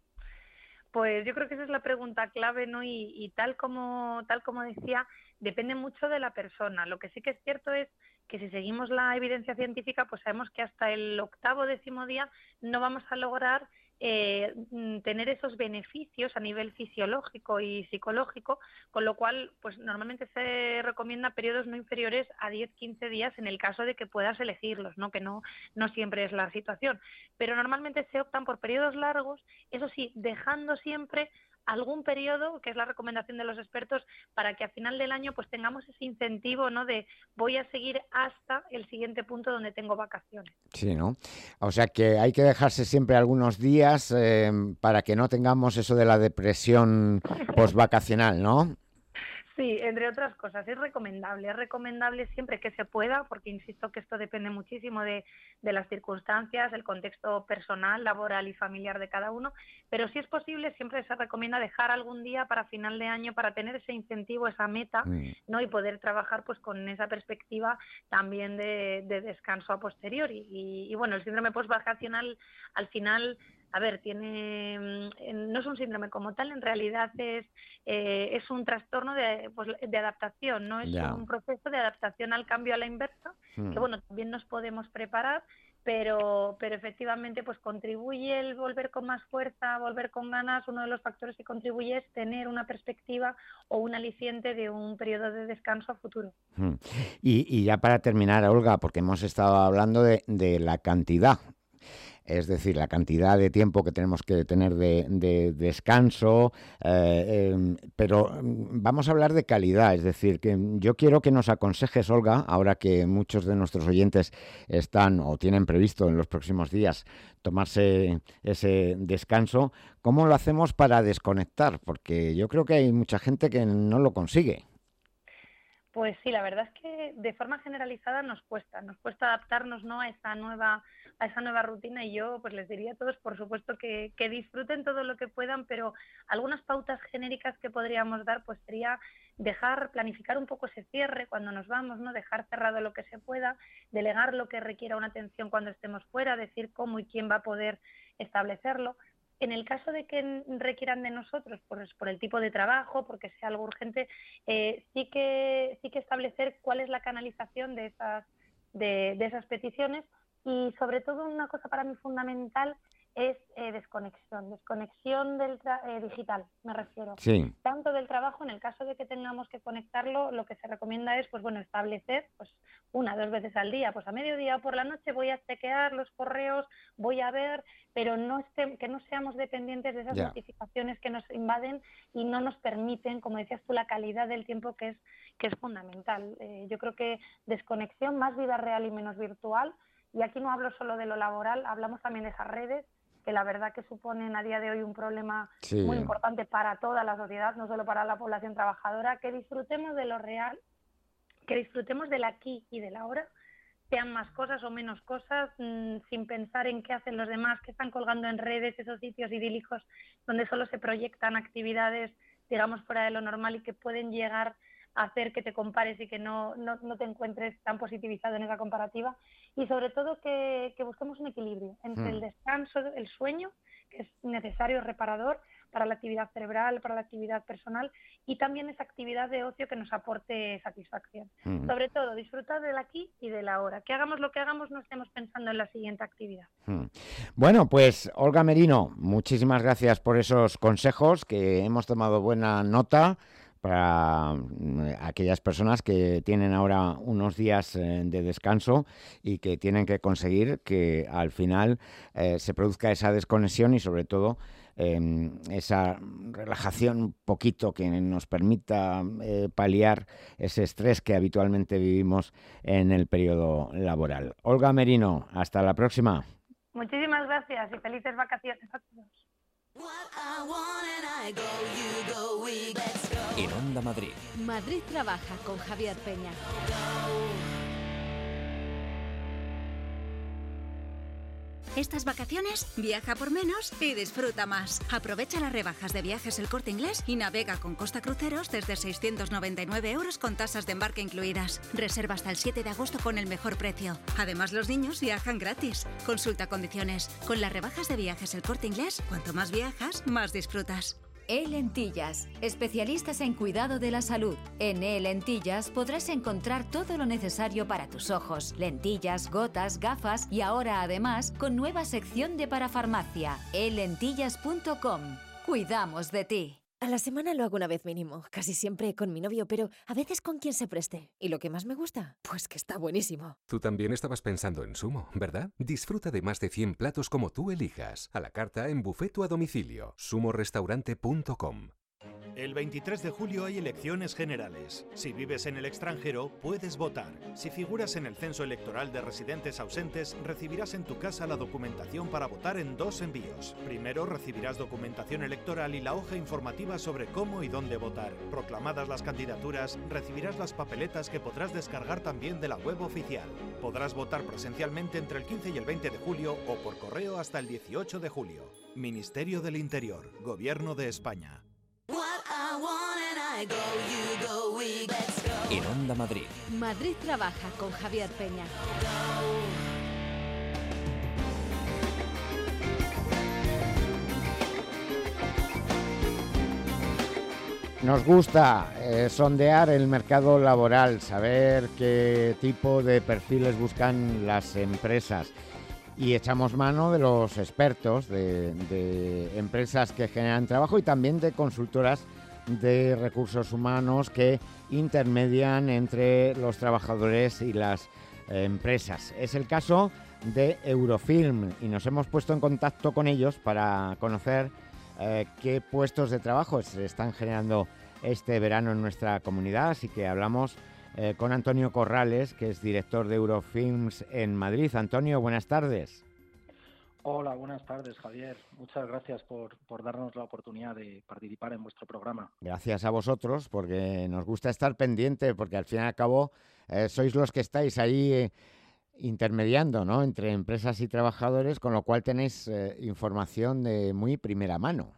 Pues yo creo que esa es la pregunta clave, ¿no? Y, y tal como tal como decía, depende mucho de la persona. Lo que sí que es cierto es que si seguimos la evidencia científica, pues sabemos que hasta el octavo décimo día no vamos a lograr eh, tener esos beneficios a nivel fisiológico y psicológico, con lo cual, pues normalmente se recomienda periodos no inferiores a diez a quince días en el caso de que puedas elegirlos, ¿no? Que no, no siempre es la situación. Pero normalmente se optan por periodos largos, eso sí, dejando siempre algún periodo, que es la recomendación de los expertos, para que a final del año pues tengamos ese incentivo, ¿no? De voy a seguir hasta el siguiente punto donde tengo vacaciones. Sí, ¿no? O sea que hay que dejarse siempre algunos días eh, para que no tengamos eso de la depresión postvacacional, ¿no? Sí, entre otras cosas, es recomendable, es recomendable siempre que se pueda, porque insisto que esto depende muchísimo de, de las circunstancias, el contexto personal, laboral y familiar de cada uno, pero si es posible siempre se recomienda dejar algún día para final de año para tener ese incentivo, esa meta, Mm. ¿no? Y poder trabajar pues con esa perspectiva también de, de descanso a posteriori. Y, y bueno, el síndrome postvacacional al final a ver, tiene no es un síndrome como tal, en realidad es eh, es un trastorno de, pues, de adaptación, no es Ya. un proceso de adaptación al cambio a la inversa, Hmm. que bueno, también nos podemos preparar, pero pero efectivamente pues contribuye el volver con más fuerza, volver con ganas. Uno de los factores que contribuye es tener una perspectiva o un aliciente de un periodo de descanso a futuro. Mm. Y, y ya para terminar, Olga, porque hemos estado hablando de, de la cantidad, es decir, la cantidad de tiempo que tenemos que tener de, de descanso, eh, eh, pero mm, vamos a hablar de calidad, es decir, que yo quiero que nos aconsejes, Olga, ahora que muchos de nuestros oyentes están o tienen previsto en los próximos días tomarse ese descanso, ¿cómo lo hacemos para desconectar? Porque yo creo que hay mucha gente que no lo consigue. Pues sí, la verdad es que de forma generalizada nos cuesta, nos cuesta adaptarnos, ¿no?, a esa nueva a esa nueva rutina, y yo pues les diría a todos, por supuesto, que, que disfruten todo lo que puedan, pero algunas pautas genéricas que podríamos dar pues sería dejar, planificar un poco ese cierre cuando nos vamos, ¿no?, dejar cerrado lo que se pueda, delegar lo que requiera una atención cuando estemos fuera, decir cómo y quién va a poder establecerlo. En el caso de que requieran de nosotros, pues por el tipo de trabajo, porque sea algo urgente, eh, sí que sí que establecer cuál es la canalización de esas de, de esas peticiones, y sobre todo una cosa para mí fundamental es eh, desconexión, desconexión del tra- eh, digital, me refiero. Sí. Tanto del trabajo, en el caso de que tengamos que conectarlo, lo que se recomienda es, pues bueno, establecer pues una, dos veces al día, pues a mediodía o por la noche voy a chequear los correos, voy a ver, pero no esté, que no seamos dependientes de esas Ya. notificaciones que nos invaden y no nos permiten, como decías tú, la calidad del tiempo, que es, que es fundamental. Eh, yo creo que desconexión, más vida real y menos virtual, y aquí no hablo solo de lo laboral, hablamos también de esas redes, que la verdad que suponen a día de hoy un problema Sí. muy importante para toda la sociedad, no solo para la población trabajadora. Que disfrutemos de lo real, que disfrutemos del aquí y del ahora, sean más cosas o menos cosas, mmm, sin pensar en qué hacen los demás, que están colgando en redes, esos sitios idílicos donde solo se proyectan actividades, digamos, fuera de lo normal, y que pueden llegar a hacer que te compares y que no, no, no te encuentres tan positivizado en esa comparativa. Y sobre todo que, que busquemos un equilibrio entre Mm. el descanso, el sueño, que es necesario, reparador para la actividad cerebral, para la actividad personal, y también esa actividad de ocio que nos aporte satisfacción. Mm. Sobre todo, disfrutar del aquí y del ahora. Que hagamos lo que hagamos, no estemos pensando en la siguiente actividad. Mm. Bueno, pues Olga Merino, muchísimas gracias por esos consejos, que hemos tomado buena nota para mm, aquellas personas que tienen ahora unos días eh, de descanso y que tienen que conseguir que al final eh, se produzca esa desconexión y sobre todo eh, esa relajación un poquito que nos permita eh, paliar ese estrés que habitualmente vivimos en el periodo laboral. Olga Merino, hasta la próxima. Muchísimas gracias y felices vacaciones a todos. En Onda Madrid. Madrid trabaja con Javier Peña. Estas vacaciones, viaja por menos y disfruta más. Aprovecha las rebajas de Viajes El Corte Inglés y navega con Costa Cruceros desde seiscientos noventa y nueve euros con tasas de embarque incluidas. Reserva hasta el siete de agosto con el mejor precio. Además, los niños viajan gratis. Consulta condiciones. Con las rebajas de Viajes El Corte Inglés, cuanto más viajas, más disfrutas. E-Lentillas, especialistas en cuidado de la salud. En E-Lentillas podrás encontrar todo lo necesario para tus ojos, lentillas, gotas, gafas y ahora además con nueva sección de parafarmacia, e lentillas punto com. Cuidamos de ti. A la semana lo hago una vez mínimo, casi siempre con mi novio, pero a veces con quien se preste. ¿Y lo que más me gusta? Pues que está buenísimo. Tú también estabas pensando en Sumo, ¿verdad? Disfruta de más de cien platos como tú elijas. A la carta, en buffet o a domicilio. sumo restaurante punto com. El veintitrés de julio hay elecciones generales. Si vives en el extranjero, puedes votar. Si figuras en el censo electoral de residentes ausentes, recibirás en tu casa la documentación para votar en dos envíos. Primero recibirás documentación electoral y la hoja informativa sobre cómo y dónde votar. Proclamadas las candidaturas, recibirás las papeletas que podrás descargar también de la web oficial. Podrás votar presencialmente entre el quince y el veinte de julio o por correo hasta el dieciocho de julio. Ministerio del Interior, Gobierno de España. En Onda Madrid. Madrid trabaja con Javier Peña. Nos gusta eh, sondear el mercado laboral, saber qué tipo de perfiles buscan las empresas y echamos mano de los expertos de, de empresas que generan trabajo y también de consultoras de recursos humanos que intermedian entre los trabajadores y las eh, empresas. Es el caso de Eurofilm y nos hemos puesto en contacto con ellos para conocer eh, qué puestos de trabajo se están generando este verano en nuestra comunidad, así que hablamos eh, con Antonio Corrales, que es director de Eurofilms en Madrid. Antonio, buenas tardes. Hola, buenas tardes, Javier. Muchas gracias por, por darnos la oportunidad de participar en vuestro programa. Gracias a vosotros, porque nos gusta estar pendiente, porque al fin y al cabo eh, sois los que estáis ahí eh, intermediando, ¿no?, entre empresas y trabajadores, con lo cual tenéis eh, información de muy primera mano.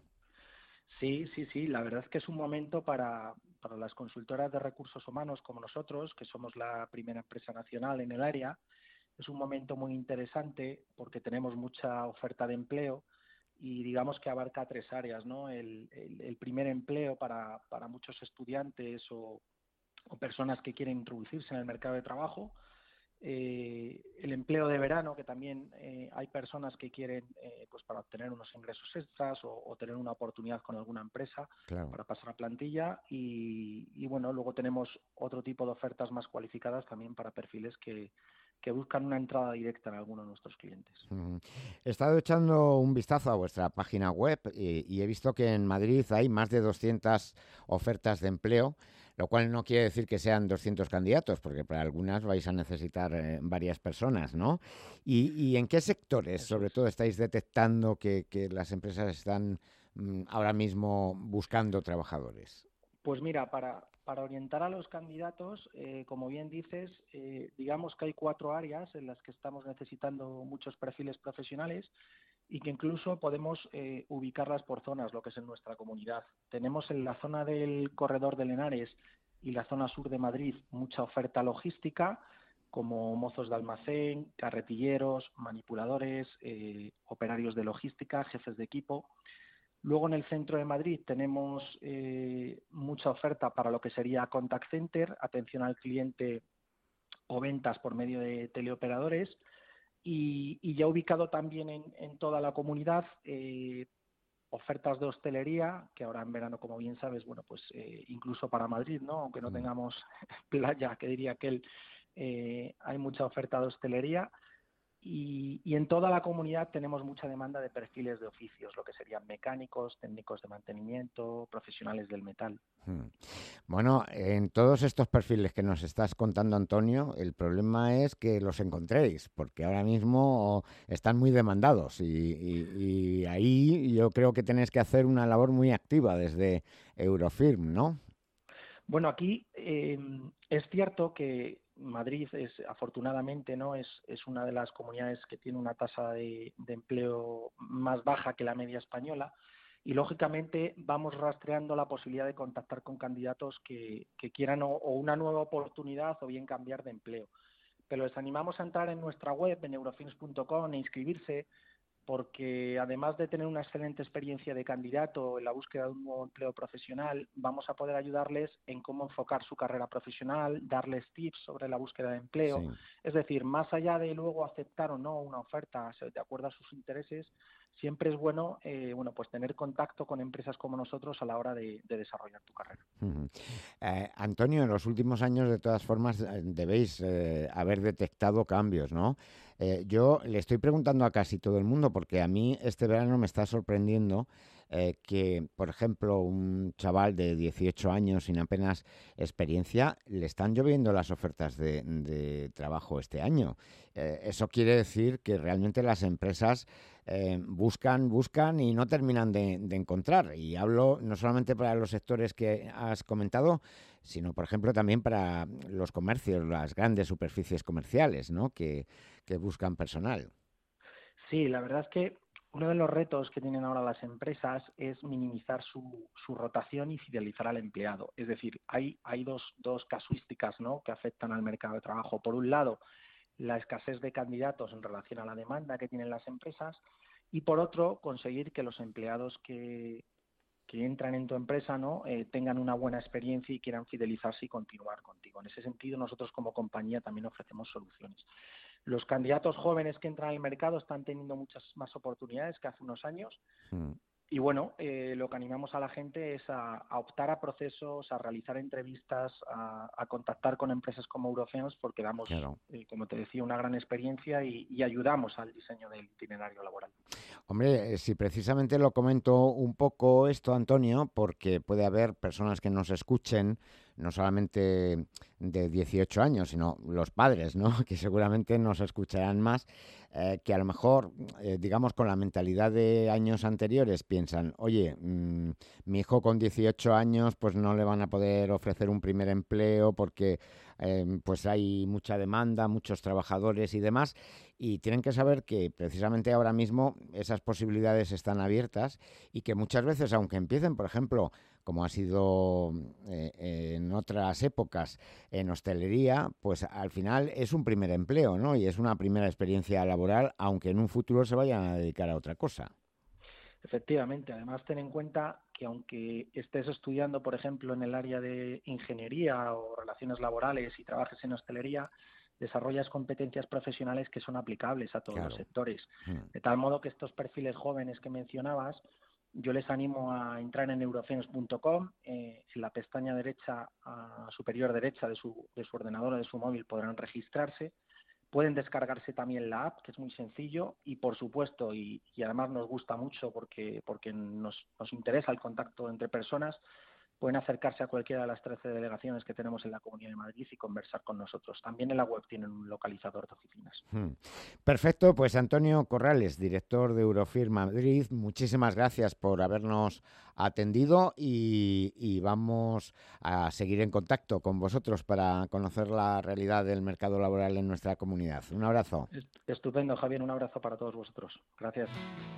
Sí, sí, sí. La verdad es que es un momento para, para las consultoras de recursos humanos como nosotros, que somos la primera empresa nacional en el área. Es un momento muy interesante porque tenemos mucha oferta de empleo y digamos que abarca tres áreas, ¿no? El, el, el primer empleo para, para muchos estudiantes o, o personas que quieren introducirse en el mercado de trabajo. Eh, el empleo de verano, que también eh, hay personas que quieren eh, pues para obtener unos ingresos extras o, o tener una oportunidad con alguna empresa, claro, para pasar a plantilla y, y bueno, luego tenemos otro tipo de ofertas más cualificadas también para perfiles que, que buscan una entrada directa en alguno de nuestros clientes. Mm. He estado echando un vistazo a vuestra página web y, y he visto que en Madrid hay más de doscientas ofertas de empleo, lo cual no quiere decir que sean doscientos candidatos, porque para algunas vais a necesitar eh, varias personas, ¿no? ¿Y, y en qué sectores, sobre todo, estáis detectando que, que las empresas están mm, ahora mismo buscando trabajadores? Pues mira, para, para orientar a los candidatos, eh, como bien dices, eh, digamos que hay cuatro áreas en las que estamos necesitando muchos perfiles profesionales y que incluso podemos eh, ubicarlas por zonas, lo que es en nuestra comunidad. Tenemos en la zona del Corredor del Henares y la zona sur de Madrid mucha oferta logística, como mozos de almacén, carretilleros, manipuladores, eh, operarios de logística, jefes de equipo. Luego en el centro de Madrid tenemos eh, mucha oferta para lo que sería contact center, atención al cliente o ventas por medio de teleoperadores. Y, y ya ubicado también en, en toda la comunidad eh, ofertas de hostelería, que ahora en verano, como bien sabes, bueno, pues eh, incluso para Madrid, ¿no?, aunque no tengamos playa, que diría aquel, eh, hay mucha oferta de hostelería. Y, y en toda la comunidad tenemos mucha demanda de perfiles de oficios, lo que serían mecánicos, técnicos de mantenimiento, profesionales del metal. Hmm. Bueno, en todos estos perfiles que nos estás contando, Antonio, el problema es que los encontréis, porque ahora mismo están muy demandados y, y, y ahí yo creo que tenéis que hacer una labor muy activa desde Eurofilm, ¿no? Bueno, aquí eh, es cierto que Madrid es, afortunadamente, no es, es una de las comunidades que tiene una tasa de, de empleo más baja que la media española y, lógicamente, vamos rastreando la posibilidad de contactar con candidatos que, que quieran o, o una nueva oportunidad o bien cambiar de empleo. Pero les animamos a entrar en nuestra web, en eurofilms punto com, e inscribirse, porque además de tener una excelente experiencia de candidato en la búsqueda de un nuevo empleo profesional, vamos a poder ayudarles en cómo enfocar su carrera profesional, darles tips sobre la búsqueda de empleo. Sí. Es decir, más allá de luego aceptar o no una oferta de acuerdo a sus intereses, siempre es bueno, eh, bueno, pues tener contacto con empresas como nosotros a la hora de, de desarrollar tu carrera. Uh-huh. eh, Antonio, en los últimos años, de todas formas, debéis eh, haber detectado cambios, ¿no? Eh, yo le estoy preguntando a casi todo el mundo, porque a mí este verano me está sorprendiendo eh, que, por ejemplo, un chaval de dieciocho años sin apenas experiencia, le están lloviendo las ofertas de, de trabajo este año. Eh, eso quiere decir que realmente las empresas eh, buscan, buscan y no terminan de, de encontrar. Y hablo no solamente para los sectores que has comentado, sino, por ejemplo, también para los comercios, las grandes superficies comerciales, ¿no?, que, que buscan personal. Sí, la verdad es que uno de los retos que tienen ahora las empresas es minimizar su, su rotación y fidelizar al empleado. Es decir, hay, hay dos, dos casuísticas, ¿no?, que afectan al mercado de trabajo. Por un lado, la escasez de candidatos en relación a la demanda que tienen las empresas y, por otro, conseguir que los empleados que, que entran en tu empresa, ¿no? Eh, tengan una buena experiencia y quieran fidelizarse y continuar contigo. En ese sentido, nosotros como compañía también ofrecemos soluciones. Los candidatos jóvenes que entran al mercado están teniendo muchas más oportunidades que hace unos años. Mm. Y bueno, eh, lo que animamos a la gente es a, a optar a procesos, a realizar entrevistas, a, a contactar con empresas como Eurofins, porque damos, claro. eh, como te decía, una gran experiencia y, y ayudamos al diseño del itinerario laboral. Hombre, si precisamente lo comento un poco esto, Antonio, porque puede haber personas que nos escuchen, no solamente de dieciocho años, sino los padres, ¿no? Que seguramente nos escucharán más, eh, que a lo mejor, eh, digamos, con la mentalidad de años anteriores piensan, oye, mmm, mi hijo con dieciocho años pues no le van a poder ofrecer un primer empleo porque eh, pues hay mucha demanda, muchos trabajadores y demás, y tienen que saber que precisamente ahora mismo esas posibilidades están abiertas y que muchas veces, aunque empiecen, por ejemplo, como ha sido eh, en otras épocas en hostelería, pues al final es un primer empleo, ¿no? Y es una primera experiencia laboral, aunque en un futuro se vayan a dedicar a otra cosa. Efectivamente, además ten en cuenta que aunque estés estudiando, por ejemplo, en el área de ingeniería o relaciones laborales y trabajes en hostelería, desarrollas competencias profesionales que son aplicables a todos claro. los sectores. Mm. De tal modo que estos perfiles jóvenes que mencionabas, yo les animo a entrar en eurofins punto com, eh, en la pestaña derecha, a superior derecha de su, de su ordenador o de su móvil podrán registrarse. Pueden descargarse también la app, que es muy sencillo, y por supuesto, y, y además nos gusta mucho porque, porque nos, nos interesa el contacto entre personas, pueden acercarse a cualquiera de las trece delegaciones que tenemos en la Comunidad de Madrid y conversar con nosotros. También en la web tienen un localizador de oficinas. Hmm. Perfecto, pues Antonio Corrales, director de Eurofins Madrid, muchísimas gracias por habernos atendido y, y vamos a seguir en contacto con vosotros para conocer la realidad del mercado laboral en nuestra comunidad. Un abrazo. Estupendo, Javier, un abrazo para todos vosotros. Gracias.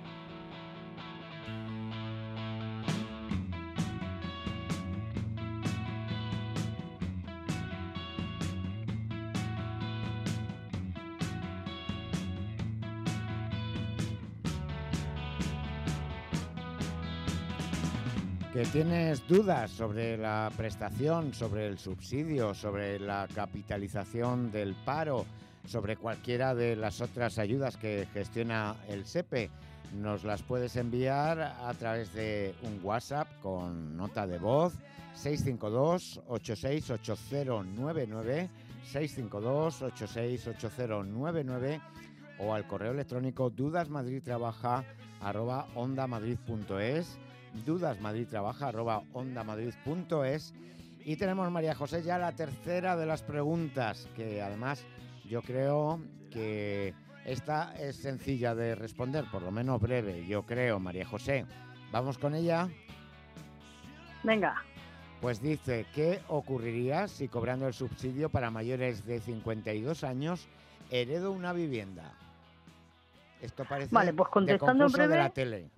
Que tienes dudas sobre la prestación, sobre el subsidio, sobre la capitalización del paro, sobre cualquiera de las otras ayudas que gestiona el SEPE, nos las puedes enviar a través de un WhatsApp con nota de voz seis cinco dos, ocho seis ocho cero nueve nueve, seis cinco dos, ocho seis ocho cero nueve nueve o al correo electrónico dudasmadridtrabaja arroba ondamadrid punto es. dudasmadridtrabaja arroba ondamadrid punto es. Y tenemos, María José, ya la tercera de las preguntas, que además yo creo que esta es sencilla de responder, por lo menos breve, yo creo, María José. ¿Vamos con ella? Venga. Pues dice, ¿qué ocurriría si cobrando el subsidio para mayores de cincuenta y dos años heredo una vivienda? Esto parece vale, pues contestando de concurso en breve... de la tele.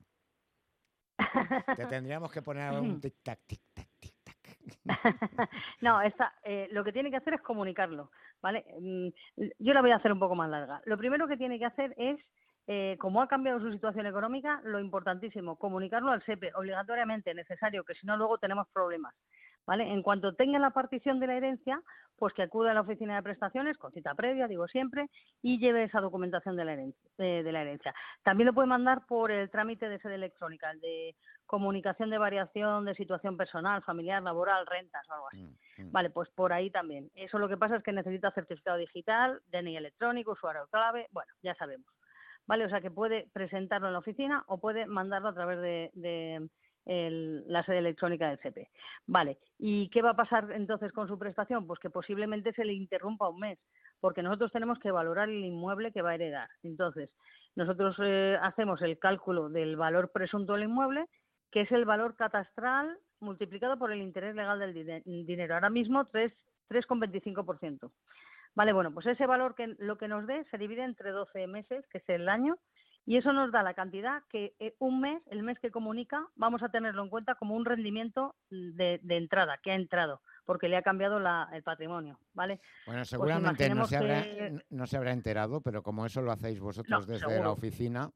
Te tendríamos que poner un tic-tac, tic-tac, tic-tac. No, esta, eh, lo que tiene que hacer es comunicarlo, ¿vale? Yo la voy a hacer un poco más larga. Lo primero que tiene que hacer es, eh, como ha cambiado su situación económica, lo importantísimo, comunicarlo al SEPE, obligatoriamente, necesario, que si no luego tenemos problemas, ¿vale? En cuanto tenga la partición de la herencia, pues que acude a la oficina de prestaciones, con cita previa, digo siempre, y lleve esa documentación de la herencia. De, de la herencia. También lo puede mandar por el trámite de sede electrónica, el de comunicación de variación de situación personal, familiar, laboral, rentas o algo así. Mm, mm. Vale, pues por ahí también. Eso lo que pasa es que necesita certificado digital, D N I electrónico, usuario clave, bueno, ya sabemos. Vale, o sea que puede presentarlo en la oficina o puede mandarlo a través de... de El, la sede electrónica del SEPE. Vale, ¿y qué va a pasar entonces con su prestación? Pues que posiblemente se le interrumpa un mes, porque nosotros tenemos que valorar el inmueble que va a heredar. Entonces, nosotros eh, hacemos el cálculo del valor presunto del inmueble, que es el valor catastral multiplicado por el interés legal del dinero. Ahora mismo tres coma veinticinco por ciento. Vale, bueno, pues ese valor que lo que nos dé se divide entre doce meses, que es el año, y eso nos da la cantidad que eh, un mes, el mes que comunica, vamos a tenerlo en cuenta como un rendimiento de, de entrada, que ha entrado, porque le ha cambiado la, el patrimonio, ¿vale? Bueno, seguramente pues no, se habrá, que... no se habrá enterado, pero como eso lo hacéis vosotros no, desde seguro. la oficina,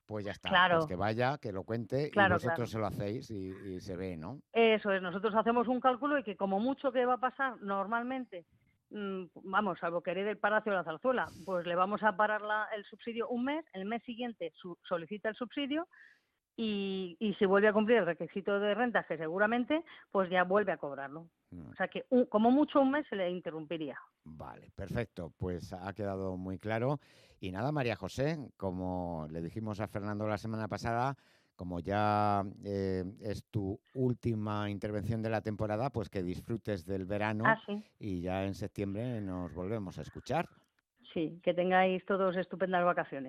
Pues ya está, Claro. pues que vaya, que lo cuente Claro, y vosotros claro. se lo hacéis y, y se ve, ¿no? Eso es, nosotros hacemos un cálculo y que como mucho que va a pasar normalmente, mmm, vamos, salvo que herede el Palacio de la Zarzuela, pues le vamos a parar la, el subsidio un mes, el mes siguiente su, solicita el subsidio y, y si vuelve a cumplir el requisito de rentas, que seguramente, pues ya vuelve a cobrarlo. Mm. O sea que un, como mucho un mes se le interrumpiría. Vale, perfecto, pues ha quedado muy claro. Y nada, María José, como le dijimos a Fernando la semana pasada, como ya eh, es tu última intervención de la temporada, pues que disfrutes del verano Ah, sí. y ya en septiembre nos volvemos a escuchar. Sí, que tengáis todos estupendas vacaciones.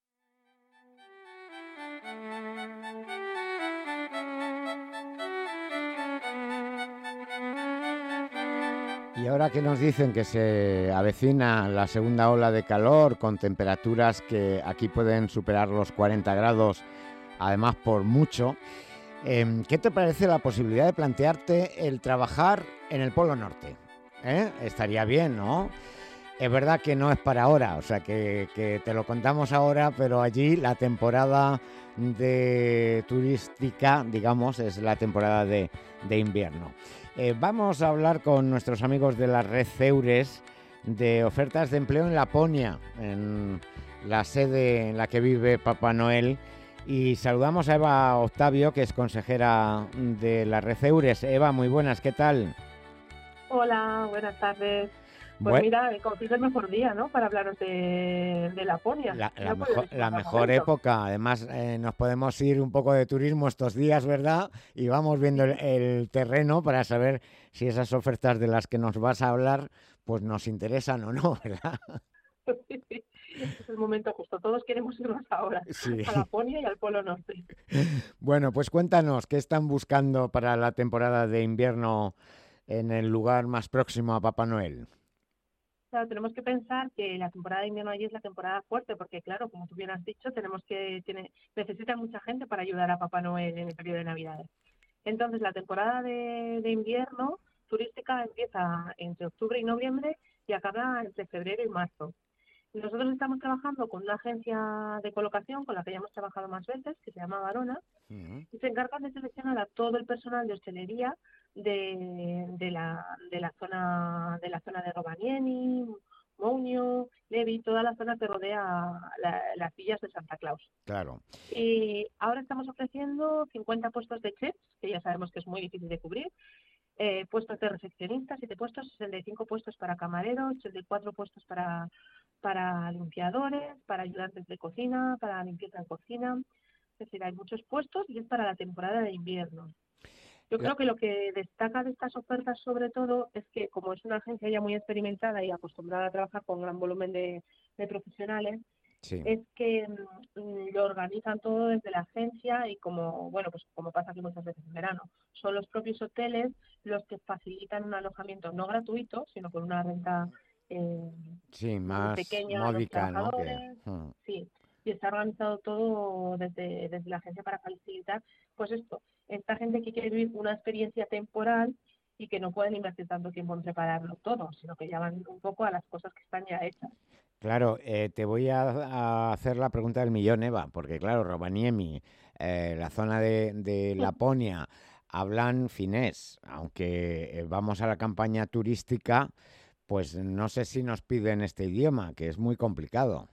Y ahora que nos dicen que se avecina la segunda ola de calor con temperaturas que aquí pueden superar los cuarenta grados, además por mucho, eh, ¿qué te parece la posibilidad de plantearte el trabajar en el Polo Norte? ¿Eh? Estaría bien, ¿no? Es verdad que no es para ahora, o sea que, que te lo contamos ahora, pero allí la temporada de turística, digamos, es la temporada de, de invierno. Eh, vamos a hablar con nuestros amigos de la red Ceures de ofertas de empleo en Laponia, en la sede en la que vive Papá Noel. Y saludamos a Eva Octavio, que es consejera de la red Ceures. Eva, muy buenas, ¿qué tal? Hola, buenas tardes. Pues Bueno, mira, es el mejor día, ¿no? Para hablaros de, de Laponia. La, la No puedo mejor, decir la otro mejor momento. época. Además, eh, nos podemos ir un poco de turismo estos días, ¿verdad? Y vamos viendo el, el terreno para saber si esas ofertas de las que nos vas a hablar, pues nos interesan o no, ¿verdad? Es el momento justo. Todos queremos irnos ahora Sí. a Laponia y al Polo Norte. Bueno, pues cuéntanos, ¿qué están buscando para la temporada de invierno en el lugar más próximo a Papá Noel? Claro, tenemos que pensar que la temporada de invierno allí es la temporada fuerte, porque claro, como tú bien has dicho, tenemos que tiene, necesita mucha gente para ayudar a Papá Noel en el periodo de Navidades. Entonces, la temporada de, de invierno turística empieza entre octubre y noviembre y acaba entre febrero y marzo. Nosotros estamos trabajando con una agencia de colocación con la que ya hemos trabajado más veces, que se llama Varona, Uh-huh. y se encargan de seleccionar a todo el personal de hostelería de, de la de la zona de la zona de Rovaniemi, Mounio, Levi, toda la zona que rodea la, las villas de Santa Claus. Claro. Y ahora estamos ofreciendo cincuenta puestos de chefs, que ya sabemos que es muy difícil de cubrir, eh, puestos de recepcionistas, siete puestos, sesenta y cinco puestos para camareros, ochenta y cuatro puestos para para limpiadores, para ayudantes de cocina, para limpieza en cocina. Es decir, hay muchos puestos y es para la temporada de invierno. Yo creo que lo que destaca de estas ofertas sobre todo es que como es una agencia ya muy experimentada y acostumbrada a trabajar con gran volumen de, de profesionales, Sí. es que mm, lo organizan todo desde la agencia y como bueno pues como pasa aquí muchas veces en verano, son los propios hoteles los que facilitan un alojamiento no gratuito, sino con una renta eh, Sí, muy más pequeña a los módica, ¿no? Que, trabajadores. uh, Sí, y está organizado todo desde, desde la agencia para facilitar, pues esto, esta gente que quiere vivir una experiencia temporal y que no pueden invertir tanto tiempo en prepararlo todo, sino que ya van un poco a las cosas que están ya hechas. Claro, eh, te voy a, a hacer la pregunta del millón, Eva, porque claro, Rovaniemi, eh, la zona de, de Laponia, hablan finés, aunque eh, vamos a la campaña turística, pues no sé si nos piden este idioma, que es muy complicado.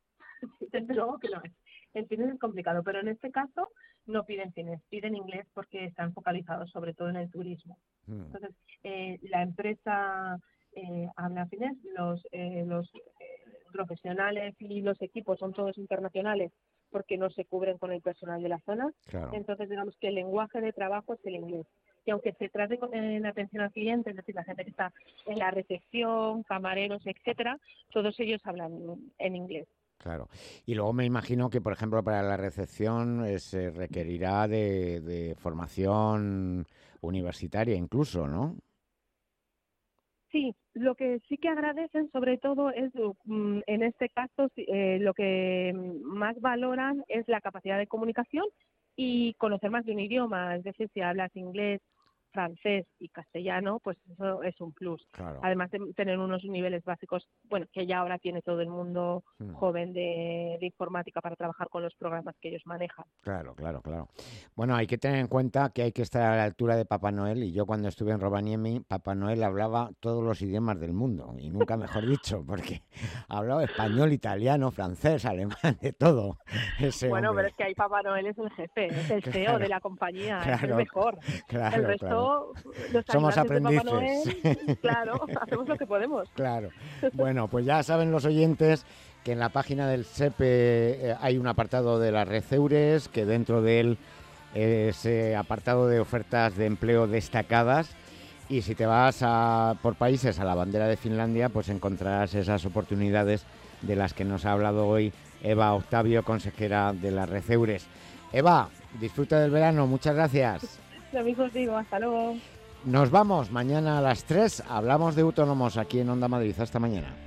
Desde luego que lo es. El finés es complicado, pero en este caso no piden finés, piden inglés porque están focalizados sobre todo en el turismo. Hmm. Entonces, eh, la empresa eh, habla finés, los, eh, los eh, profesionales y los equipos son todos internacionales porque no se cubren con el personal de la zona. Claro. Entonces, digamos que el lenguaje de trabajo es el inglés. Y aunque se trate con, en atención al cliente, es decir, la gente que está en la recepción, camareros, etcétera, todos ellos hablan en inglés. Claro. Y luego me imagino que, por ejemplo, para la recepción eh, se requerirá de, de formación universitaria incluso, ¿no? Sí, lo que sí que agradecen sobre todo es, mm, en este caso, sí, eh, lo que más valoran es la capacidad de comunicación y conocer más de un idioma, es decir, si hablas inglés, francés y castellano, pues eso es un plus. Claro. Además de tener unos niveles básicos, bueno, que ya ahora tiene todo el mundo Mm. joven de, de informática para trabajar con los programas que ellos manejan. Claro, claro, claro. Bueno, hay que tener en cuenta que hay que estar a la altura de Papá Noel, y yo cuando estuve en Rovaniemi, Papá Noel hablaba todos los idiomas del mundo, y nunca mejor dicho, porque hablaba español, italiano, francés, alemán, de todo. Ese Bueno, hombre. pero es que ahí Papá Noel es el jefe, es el C E O Claro, de la compañía, es claro, el mejor. claro, el resto, los Somos ayudantes de Papá aprendices. Noel, claro, hacemos lo que podemos. Claro. Bueno, pues ya saben los oyentes que en la página del S E P E eh, hay un apartado de las Receures, que dentro de él eh, ese apartado de ofertas de empleo destacadas, y si te vas a, por países a la bandera de Finlandia, pues encontrarás esas oportunidades de las que nos ha hablado hoy Eva Octavio, consejera de las Receures. Eva, disfruta del verano, muchas gracias. Lo mismo os digo, hasta luego. Nos vamos, mañana a las tres hablamos de autónomos aquí en Onda Madrid. Hasta mañana.